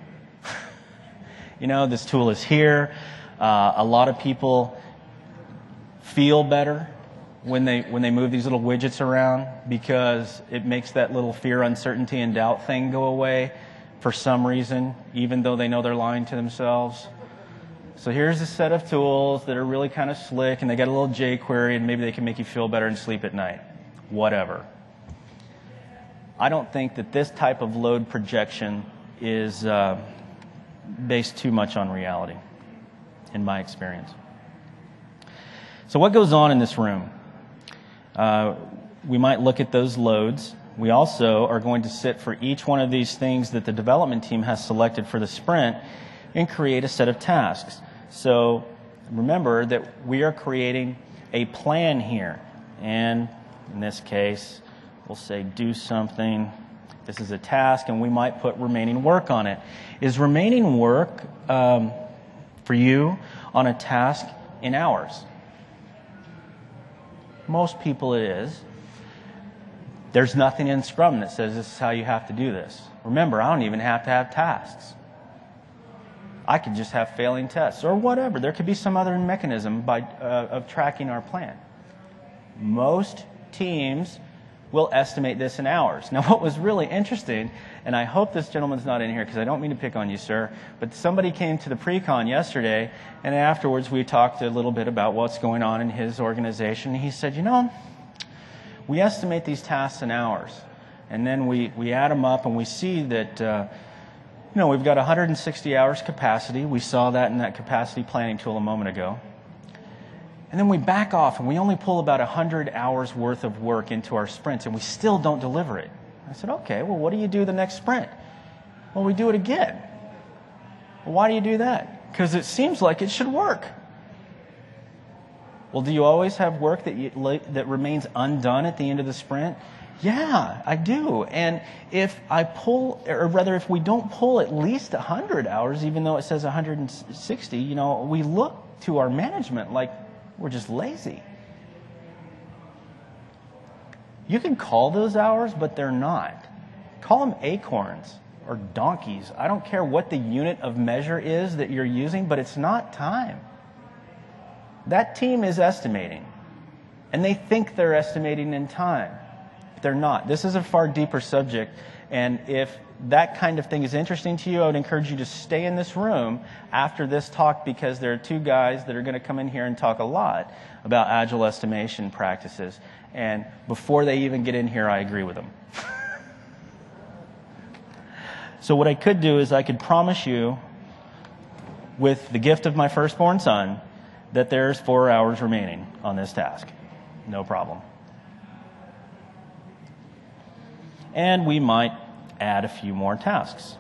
This tool is here. A lot of people feel better when they move these little widgets around, because it makes that little fear, uncertainty, and doubt thing go away for some reason, even though they know they're lying to themselves. So here's a set of tools that are really kind of slick, and they got a little jQuery, and maybe they can make you feel better and sleep at night. Whatever. I don't think that this type of load projection is based too much on reality, in my experience. So what goes on in this room? We might look at those loads. We also are going to sit for each one of these things that the development team has selected for the sprint and create a set of tasks. So remember that we are creating a plan here. And in this case, we'll say do something. This is a task, and we might put remaining work on it. Is remaining work for you on a task in hours? Most people it is. There's nothing in Scrum that says this is how you have to do this. Remember, I don't even have to have tasks. I could just have failing tests or whatever. There could be some other mechanism of tracking our plan. Most teams will estimate this in hours. Now, what was really interesting, and I hope this gentleman's not in here because I don't mean to pick on you, sir, but somebody came to the pre-con yesterday, and afterwards we talked a little bit about what's going on in his organization. He said, we estimate these tasks in hours, and then we add them up, and we see that we've got 160 hours capacity. We saw that in that capacity planning tool a moment ago. And then we back off and we only pull about 100 hours worth of work into our sprints and we still don't deliver it. I said, okay, well, what do you do the next sprint? Well, we do it again. Well, why do you do that? Because it seems like it should work. Well, do you always have work that remains undone at the end of the sprint? Yeah, I do. And if if we don't pull at least 100 hours, even though it says 160, we look to our management like we're just lazy. You can call those hours, but they're not. Call them acorns or donkeys. I don't care what the unit of measure is that you're using, but it's not time. That team is estimating, and they think they're estimating in time. They're not. This is a far deeper subject, and if that kind of thing is interesting to you, I would encourage you to stay in this room after this talk, because there are two guys that are going to come in here and talk a lot about agile estimation practices. And before they even get in here, I agree with them. So what I could do is I could promise you, with the gift of my firstborn son, that there's 4 hours remaining on this task. No problem. And we might add a few more tasks.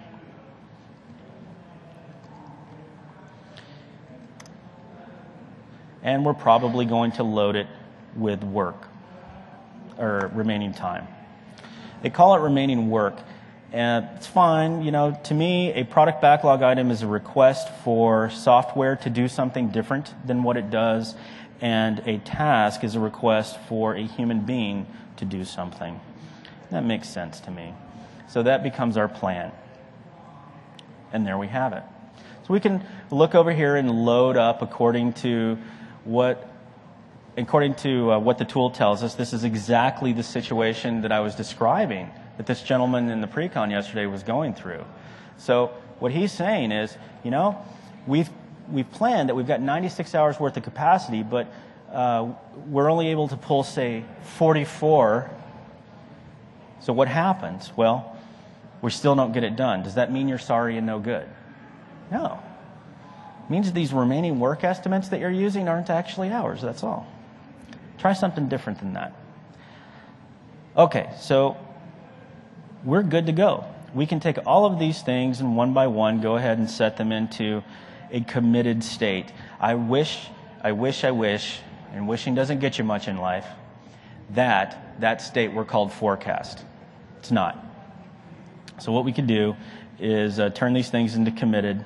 And we're probably going to load it with work, or remaining time. They call it remaining work, and it's fine. To me, a product backlog item is a request for software to do something different than what it does, and a task is a request for a human being to do something. That makes sense to me. So that becomes our plan. And there we have it. So we can look over here and load up according to what the tool tells us. This is exactly the situation that I was describing, that this gentleman in the pre-con yesterday was going through. So what he's saying is, we've planned that we've got 96 hours worth of capacity, but we're only able to pull, say, 44. So what happens? Well, we still don't get it done. Does that mean you're sorry and no good? No. It means these remaining work estimates that you're using aren't actually hours, that's all. Try something different than that. Okay, so we're good to go. We can take all of these things and one by one go ahead and set them into a committed state. I wish, and wishing doesn't get you much in life, that state were called forecast. It's not. So what we could do is turn these things into committed.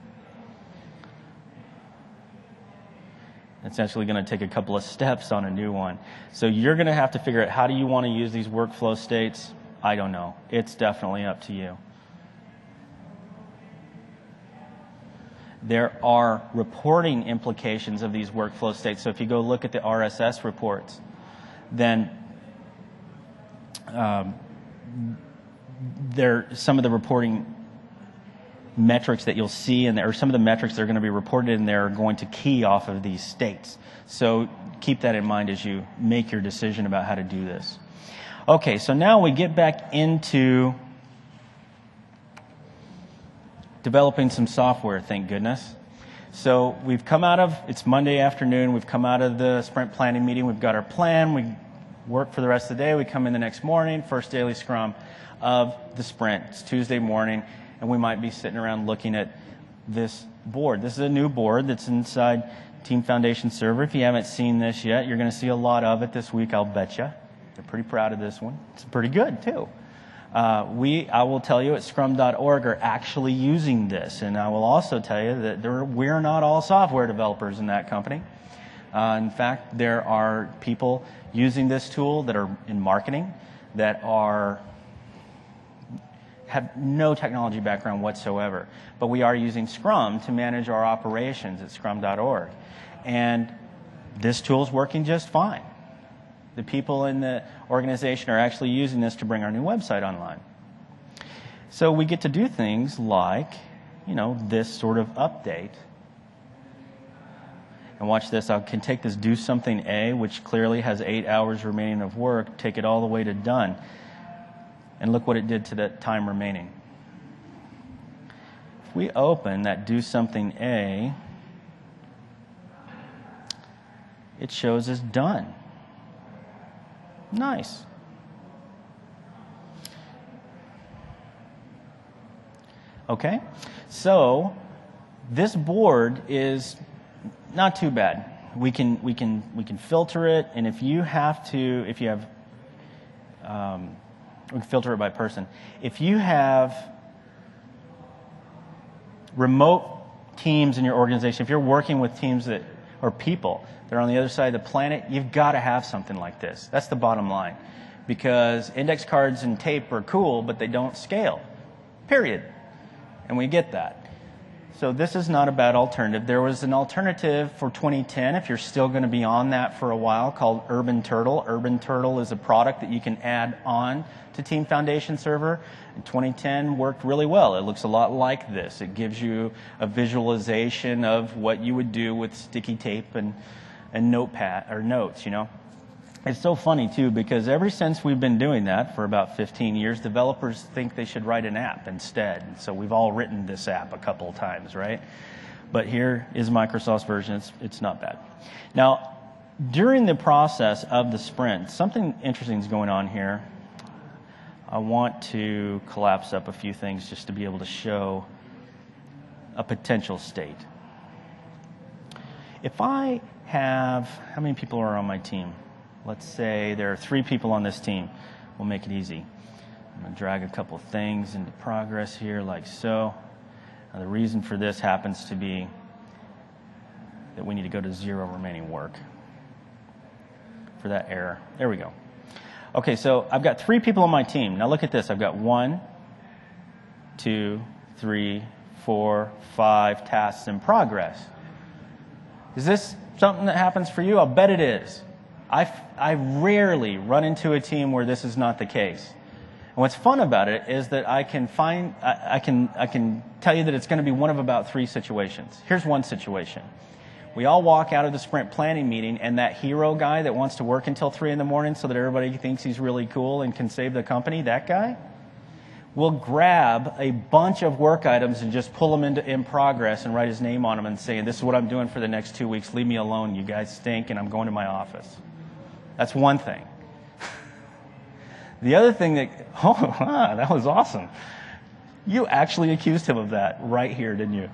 It's actually going to take a couple of steps on a new one. So you're going to have to figure out, how do you want to use these workflow states? I don't know. It's definitely up to you. There are reporting implications of these workflow states. So if you go look at the RSS reports, then some of the reporting metrics that you'll see or some of the metrics that are going to be reported in there are going to key off of these states. So keep that in mind as you make your decision about how to do this. Okay, so now we get back into developing some software, thank goodness. So it's Monday afternoon, we've come out of the sprint planning meeting, we've got our plan, we work for the rest of the day, we come in the next morning, first daily scrum of the sprint. It's Tuesday morning, and we might be sitting around looking at this board. This is a new board that's inside Team Foundation Server. If you haven't seen this yet, you're going to see a lot of it this week, I'll bet you. They're pretty proud of this one. It's pretty good, too. I will tell you at scrum.org are actually using this, and I will also tell you that we're not all software developers in that company. In fact, there are people using this tool that are in marketing that have no technology background whatsoever. But we are using Scrum to manage our operations at scrum.org. And this tool is working just fine. The people in the organization are actually using this to bring our new website online. So we get to do things like, this sort of update. And watch this. I can take this do something A, which clearly has 8 hours remaining of work, take it all the way to done. And look what it did to that time remaining. If we open that do something A, it shows as done. Nice. Okay, so this board is not too bad. We can filter it, and if you have, we can filter it by person. If you have remote teams in your organization, if you're working with teams that or people that are on the other side of the planet, you've got to have something like this. That's the bottom line, because index cards and tape are cool, but they don't scale. Period. And we get that. So this is not a bad alternative. There was an alternative for 2010, if you're still going to be on that for a while, called Urban Turtle. Urban Turtle is a product that you can add on to Team Foundation Server. And 2010 worked really well. It looks a lot like this. It gives you a visualization of what you would do with sticky tape and notepad or notes, you know. It's so funny, too, because ever since we've been doing that for about 15 years, developers think they should write an app instead. So we've all written this app a couple of times, right? But here is Microsoft's version. It's not bad. Now, during the process of the sprint, something interesting is going on here. I want to collapse up a few things just to be able to show a potential state. If I have, how many people are on my team? Let's say there are 3 people on this team. We'll make it easy. I'm going to drag a couple things into progress here like so. Now, the reason for this happens to be that we need to go to 0 remaining work for that error. There we go. Okay, so I've got 3 people on my team. Now look at this. I've got 1, 2, 3, 4, 5 tasks in progress. Is this something that happens for you? I'll bet it is. I rarely run into a team where this is not the case. And what's fun about it is that I can tell you that it's going to be one of about 3 situations. Here's one situation. We all walk out of the sprint planning meeting, and that hero guy that wants to work until 3 in the morning so that everybody thinks he's really cool and can save the company, that guy, will grab a bunch of work items and just pull them into in progress and write his name on them and say, this is what I'm doing for the next 2 weeks. Leave me alone. You guys stink, and I'm going to my office. That's one thing. The other thing that was awesome. You actually accused him of that right here, didn't you?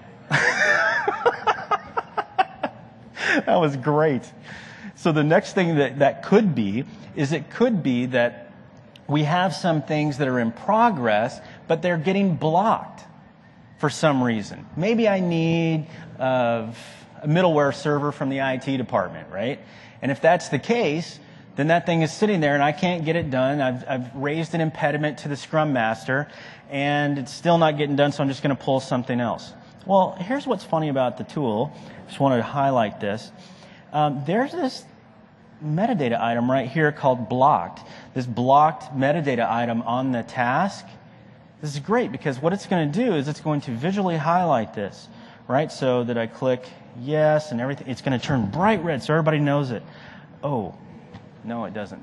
That was great. So the next thing that could be is it could be that we have some things that are in progress, but they're getting blocked for some reason. Maybe I need a middleware server from the IT department, right? And if that's the case, then that thing is sitting there and I can't get it done. I've raised an impediment to the Scrum Master and it's still not getting done, so I'm just going to pull something else. Well, here's what's funny about the tool. Just wanted to highlight this. There's this metadata item right here called blocked. This blocked metadata item on the task. This is great because what it's going to do is it's going to visually highlight this, right? So that I click yes and everything. It's going to turn bright red so everybody knows it. Oh, no, it doesn't.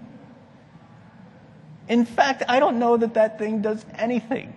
In fact, I don't know that thing does anything.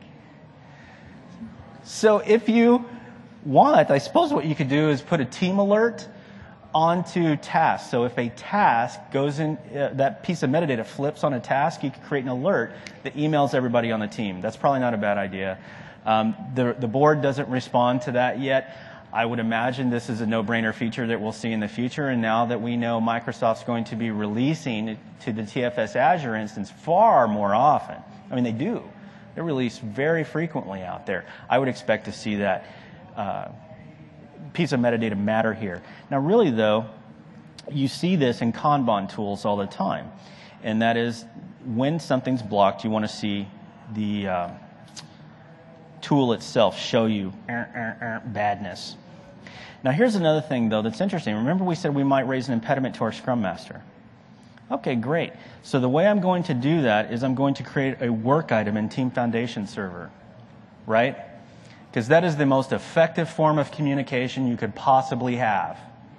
So if you want, I suppose what you could do is put a team alert onto tasks. So if a task goes in, that piece of metadata flips on a task, you can create an alert that emails everybody on the team. That's probably not a bad idea. The board doesn't respond to that yet. I would imagine this is a no-brainer feature that we'll see in the future. And now that we know Microsoft's going to be releasing to the TFS Azure instance far more often. I mean, they do. They release very frequently out there. I would expect to see that piece of metadata matter here. Now, really, though, you see this in Kanban tools all the time. And that is when something's blocked, you want to see the tool itself show you badness. Now, here's another thing, though, that's interesting. Remember we said we might raise an impediment to our Scrum Master. Okay, great. So the way I'm going to do that is I'm going to create a work item in Team Foundation Server, right? Because that is the most effective form of communication you could possibly have.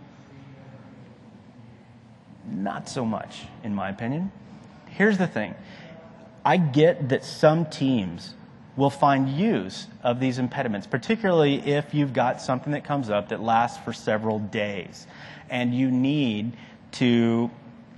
Not so much, in my opinion. Here's the thing. I get that some teams will find use of these impediments, particularly if you've got something that comes up that lasts for several days and you need to,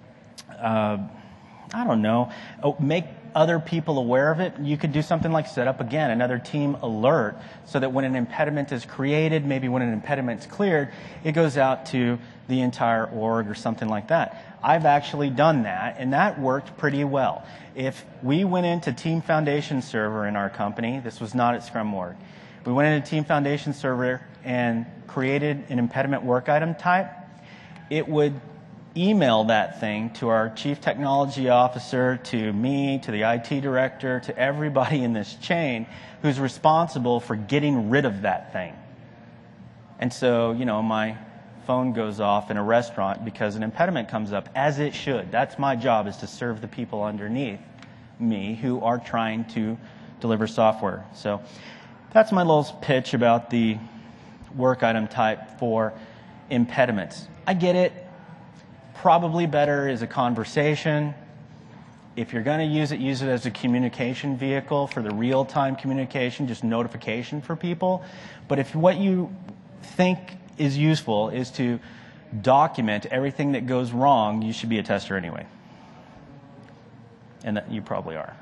make other people aware of it. You could do something like set up, again, another team alert so that when an impediment is created, maybe when an impediment's cleared, it goes out to the entire org or something like that. I've actually done that, and that worked pretty well. If we went into Team Foundation Server in our company, this was not at Scrum.org, we went into Team Foundation Server and created an impediment work item type, it would email that thing to our Chief Technology Officer, to me, to the IT Director, to everybody in this chain who's responsible for getting rid of that thing. And so, my phone goes off in a restaurant because an impediment comes up, as it should. That's my job, is to serve the people underneath me who are trying to deliver software. So that's my little pitch about the work item type for impediments. I get it. Probably better is a conversation. If you're going to use it as a communication vehicle for the real-time communication, just notification for people. But if what you think is useful is to document everything that goes wrong, you should be a tester anyway. And that you probably are.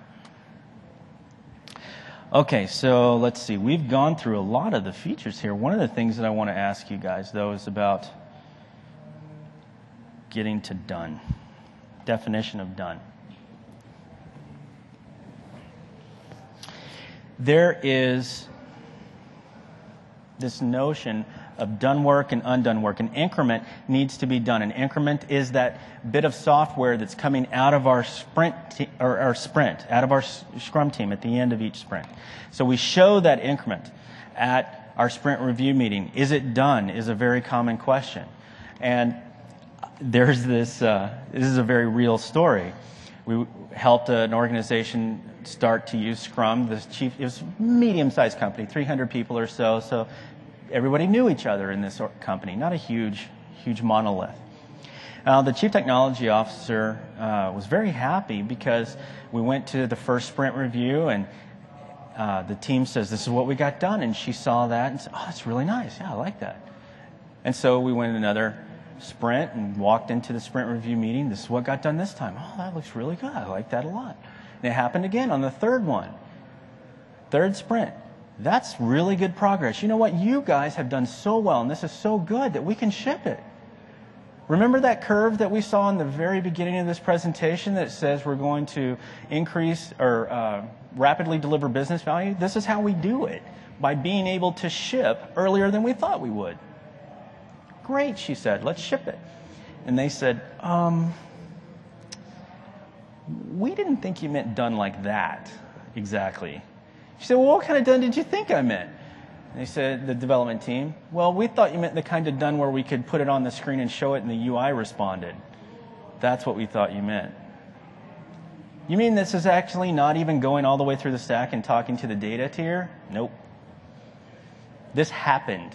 Okay, so let's see. We've gone through a lot of the features here. One of the things that I want to ask you guys, though, is about getting to done. Definition of done. There is this notion of done work and undone work. An increment needs to be done. An increment is that bit of software that's coming out of our sprint, out of our Scrum team at the end of each sprint. So we show that increment at our sprint review meeting. Is it done? Is a very common question. And there's this is a very real story. We helped an organization start to use Scrum. It was a medium-sized company, 300 people or so. So everybody knew each other in this company, not a huge monolith. The Chief Technology Officer was very happy because we went to the first sprint review and the team says, this is what we got done. And she saw that and said, oh, that's really nice. Yeah, I like that. And so we went another sprint and walked into the sprint review meeting. This is what got done this time. Oh, that looks really good. I like that a lot. And it happened again on the third one. Third sprint. That's really good progress. You know what? You guys have done so well, and this is so good that we can ship it. Remember that curve that we saw in the very beginning of this presentation that says we're going to increase or rapidly deliver business value? This is how we do it, by being able to ship earlier than we thought we would. Great, she said, let's ship it. And they said, we didn't think you meant done like that exactly. She said, well, what kind of done did you think I meant? And they said, the development team, well, we thought you meant the kind of done where we could put it on the screen and show it and the UI responded. That's what we thought you meant. You mean this is actually not even going all the way through the stack and talking to the data tier? Nope. This happened.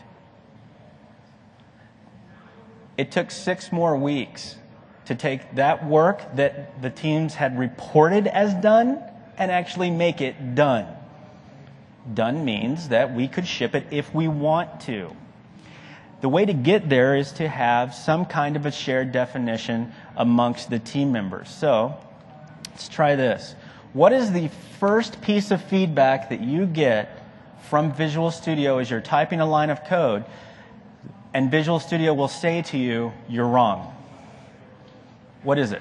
It took 6 more weeks to take that work that the teams had reported as done and actually make it done. Done means that we could ship it if we want to. The way to get there is to have some kind of a shared definition amongst the team members. So let's try this. What is the first piece of feedback that you get from Visual Studio as you're typing a line of code and Visual Studio will say to you, you're wrong? What is it?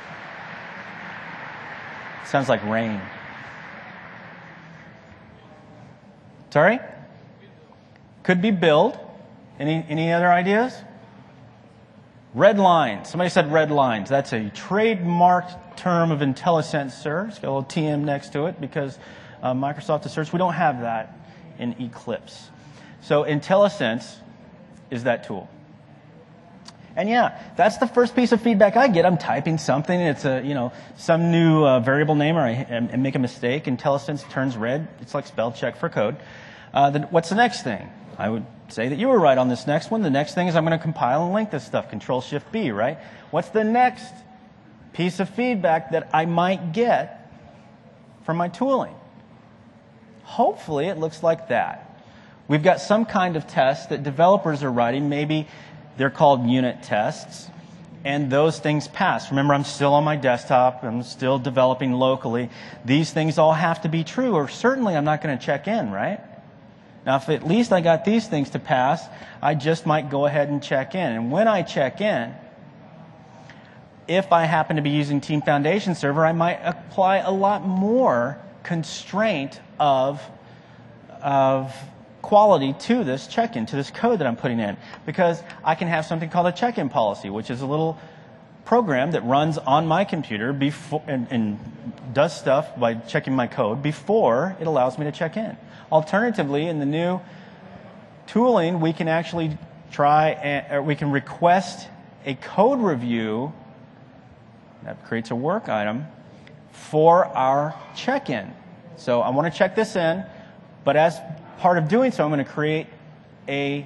Sounds like rain. Sorry? Could be build. Any other ideas? Red lines. Somebody said red lines. That's a trademarked term of IntelliSense, sir. It's got a little TM next to it because Microsoft asserts we don't have that in Eclipse. So IntelliSense is that tool. And yeah, that's the first piece of feedback I get. I'm typing something, it's some new variable name, or I make a mistake. IntelliSense turns red. It's like spell check for code. Then what's the next thing? I would say that you were right on this next one. The next thing is I'm going to compile and link this stuff. Control-Shift-B, right? What's the next piece of feedback that I might get from my tooling? Hopefully it looks like that. We've got some kind of test that developers are writing. Maybe they're called unit tests, and those things pass. Remember, I'm still on my desktop. I'm still developing locally. These things all have to be true, or certainly I'm not going to check in, right? Now, if at least I got these things to pass, I just might go ahead and check in. And when I check in, if I happen to be using Team Foundation Server, I might apply a lot more constraint of quality to this check-in, to this code that I'm putting in, because I can have something called a check-in policy, which is a little program that runs on my computer before and does stuff by checking my code before it allows me to check in. Alternatively, in the new tooling, we can actually we can request a code review that creates a work item for our check-in. So I want to check this in, but as part of doing so, I'm going to create a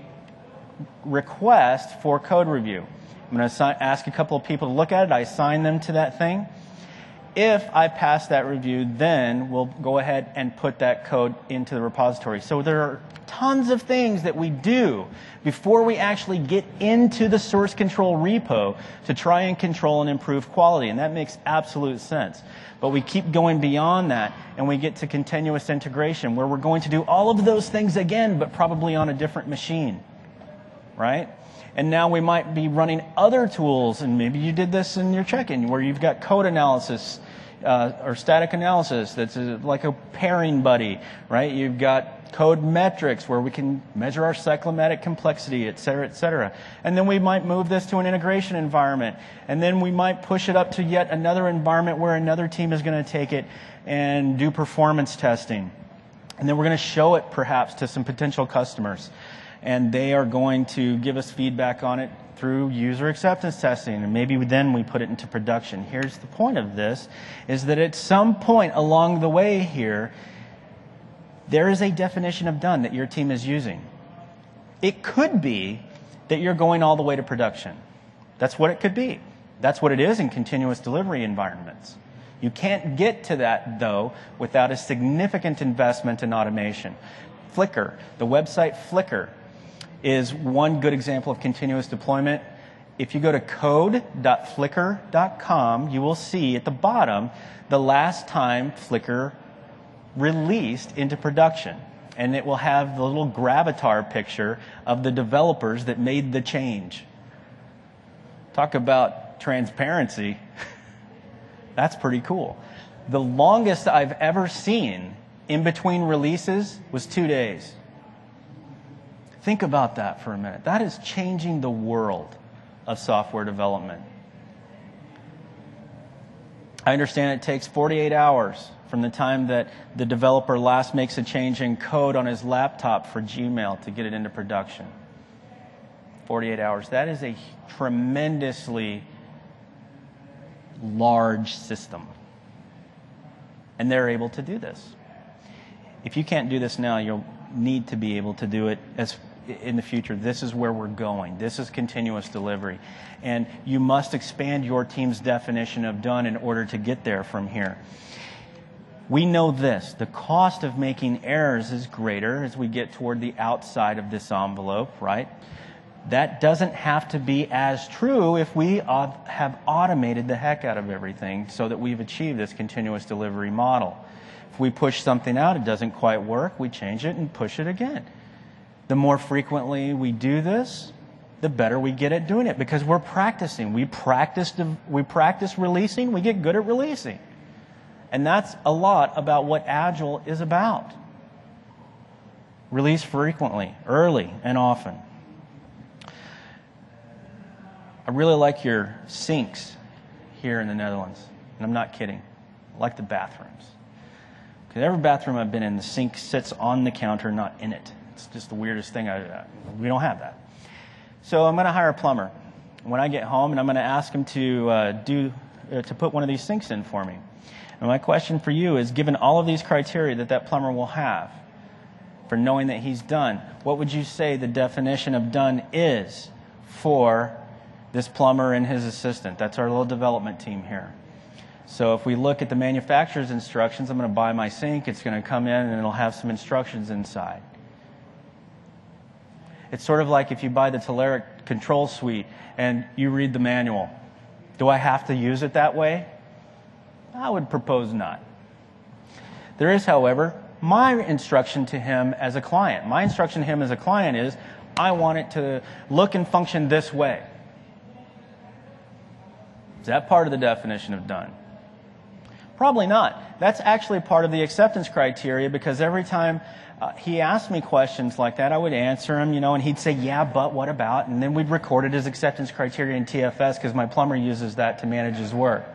request for code review. I'm going to ask a couple of people to look at it. I assign them to that thing. If I pass that review, then we'll go ahead and put that code into the repository. So there are tons of things that we do before we actually get into the source control repo to try and control and improve quality, and that makes absolute sense. But we keep going beyond that, and we get to continuous integration, where we're going to do all of those things again, but probably on a different machine, right? And now we might be running other tools, and maybe you did this in your check-in, where you've got code analysis or static analysis that's like a pairing buddy, right? You've got code metrics, where we can measure our cyclomatic complexity, et cetera, et cetera. And then we might move this to an integration environment, and then we might push it up to yet another environment where another team is going to take it and do performance testing. And then we're going to show it perhaps to some potential customers, and they are going to give us feedback on it through user acceptance testing, and maybe then we put it into production. Here's the point of this, is that at some point along the way here, there is a definition of done that your team is using. It could be that you're going all the way to production. That's what it could be. That's what it is in continuous delivery environments. You can't get to that, though, without a significant investment in automation. Flickr, the website Flickr, is one good example of continuous deployment. If you go to code.flickr.com, you will see at the bottom the last time Flickr released into production. And it will have the little gravatar picture of the developers that made the change. Talk about transparency. That's pretty cool. The longest I've ever seen in between releases was 2 days. Think about that for a minute. That is changing the world of software development. I understand it takes 48 hours from the time that the developer last makes a change in code on his laptop for Gmail to get it into production. 48 hours. That is a tremendously large system. And they're able to do this. If you can't do this now, you'll need to be able to do it in the future. This is where we're going. This is continuous delivery. And you must expand your team's definition of done in order to get there from here. We know this. The cost of making errors is greater as we get toward the outside of this envelope, right? That doesn't have to be as true if we have automated the heck out of everything so that we've achieved this continuous delivery model. If we push something out, it doesn't quite work, we change it and push it again. The more frequently we do this, the better we get at doing it, because we're practicing. We practice releasing, we get good at releasing. And that's a lot about what Agile is about. Release frequently, early, and often. I really like your sinks here in the Netherlands. And I'm not kidding. I like the bathrooms. Because every bathroom I've been in, the sink sits on the counter, not in it. It's just the weirdest thing. We don't have that. So I'm going to hire a plumber when I get home, and I'm going to ask him to put one of these sinks in for me. And my question for you is, given all of these criteria that plumber will have for knowing that he's done, what would you say the definition of done is for this plumber and his assistant? That's our little development team here. So if we look at the manufacturer's instructions, I'm going to buy my sink, it's going to come in and it'll have some instructions inside. It's sort of like if you buy the Telerik control suite and you read the manual. Do I have to use it that way? I would propose not. There is, however, my instruction to him as a client. My instruction to him as a client is, I want it to look and function this way. Is that part of the definition of done? Probably not. That's actually part of the acceptance criteria, because every time he asked me questions like that, I would answer him, and he'd say, yeah, but what about? And then we'd record it as acceptance criteria in TFS, because my plumber uses that to manage his work.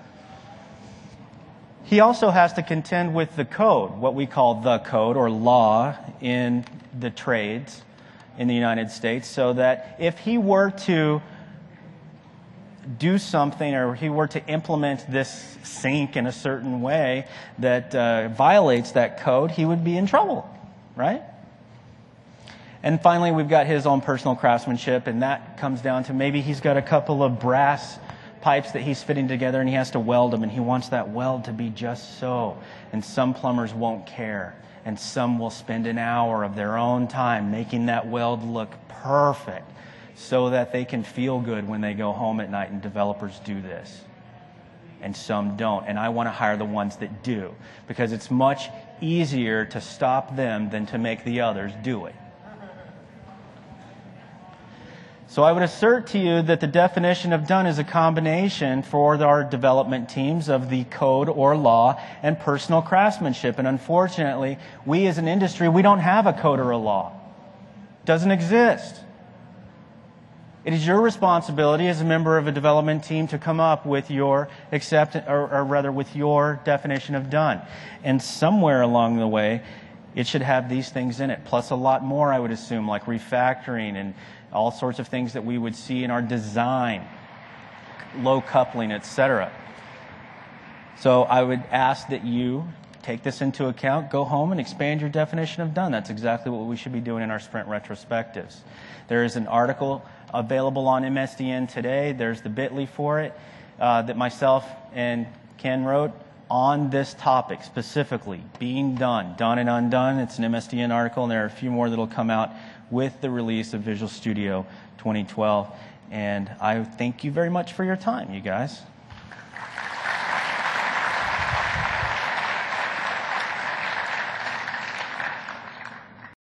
He also has to contend with the code, what we call the code or law in the trades in the United States, so that if he were to do something or he were to implement this sink in a certain way that violates that code, he would be in trouble, right? And finally, we've got his own personal craftsmanship, and that comes down to maybe he's got a couple of brass pipes that he's fitting together and he has to weld them, and he wants that weld to be just so. And some plumbers won't care, and some will spend an hour of their own time making that weld look perfect so that they can feel good when they go home at night, and developers do this. And some don't, and I want to hire the ones that do, because it's much easier to stop them than to make the others do it. So I would assert to you that the definition of done is a combination for our development teams of the code or law and personal craftsmanship. And unfortunately, we as an industry, we don't have a code or a law. It doesn't exist. It is your responsibility as a member of a development team to come up with your with your definition of done. And somewhere along the way, it should have these things in it, plus a lot more, I would assume, like refactoring and all sorts of things that we would see in our design, low coupling, etc. So I would ask that you take this into account, go home and expand your definition of done. That's exactly what we should be doing in our sprint retrospectives. There is an article available on MSDN today. There's the bit.ly for it that myself and Ken wrote on this topic specifically, being done and undone. It's an MSDN article, and there are a few more that will come out with the release of Visual Studio 2012. And I thank you very much for your time, you guys.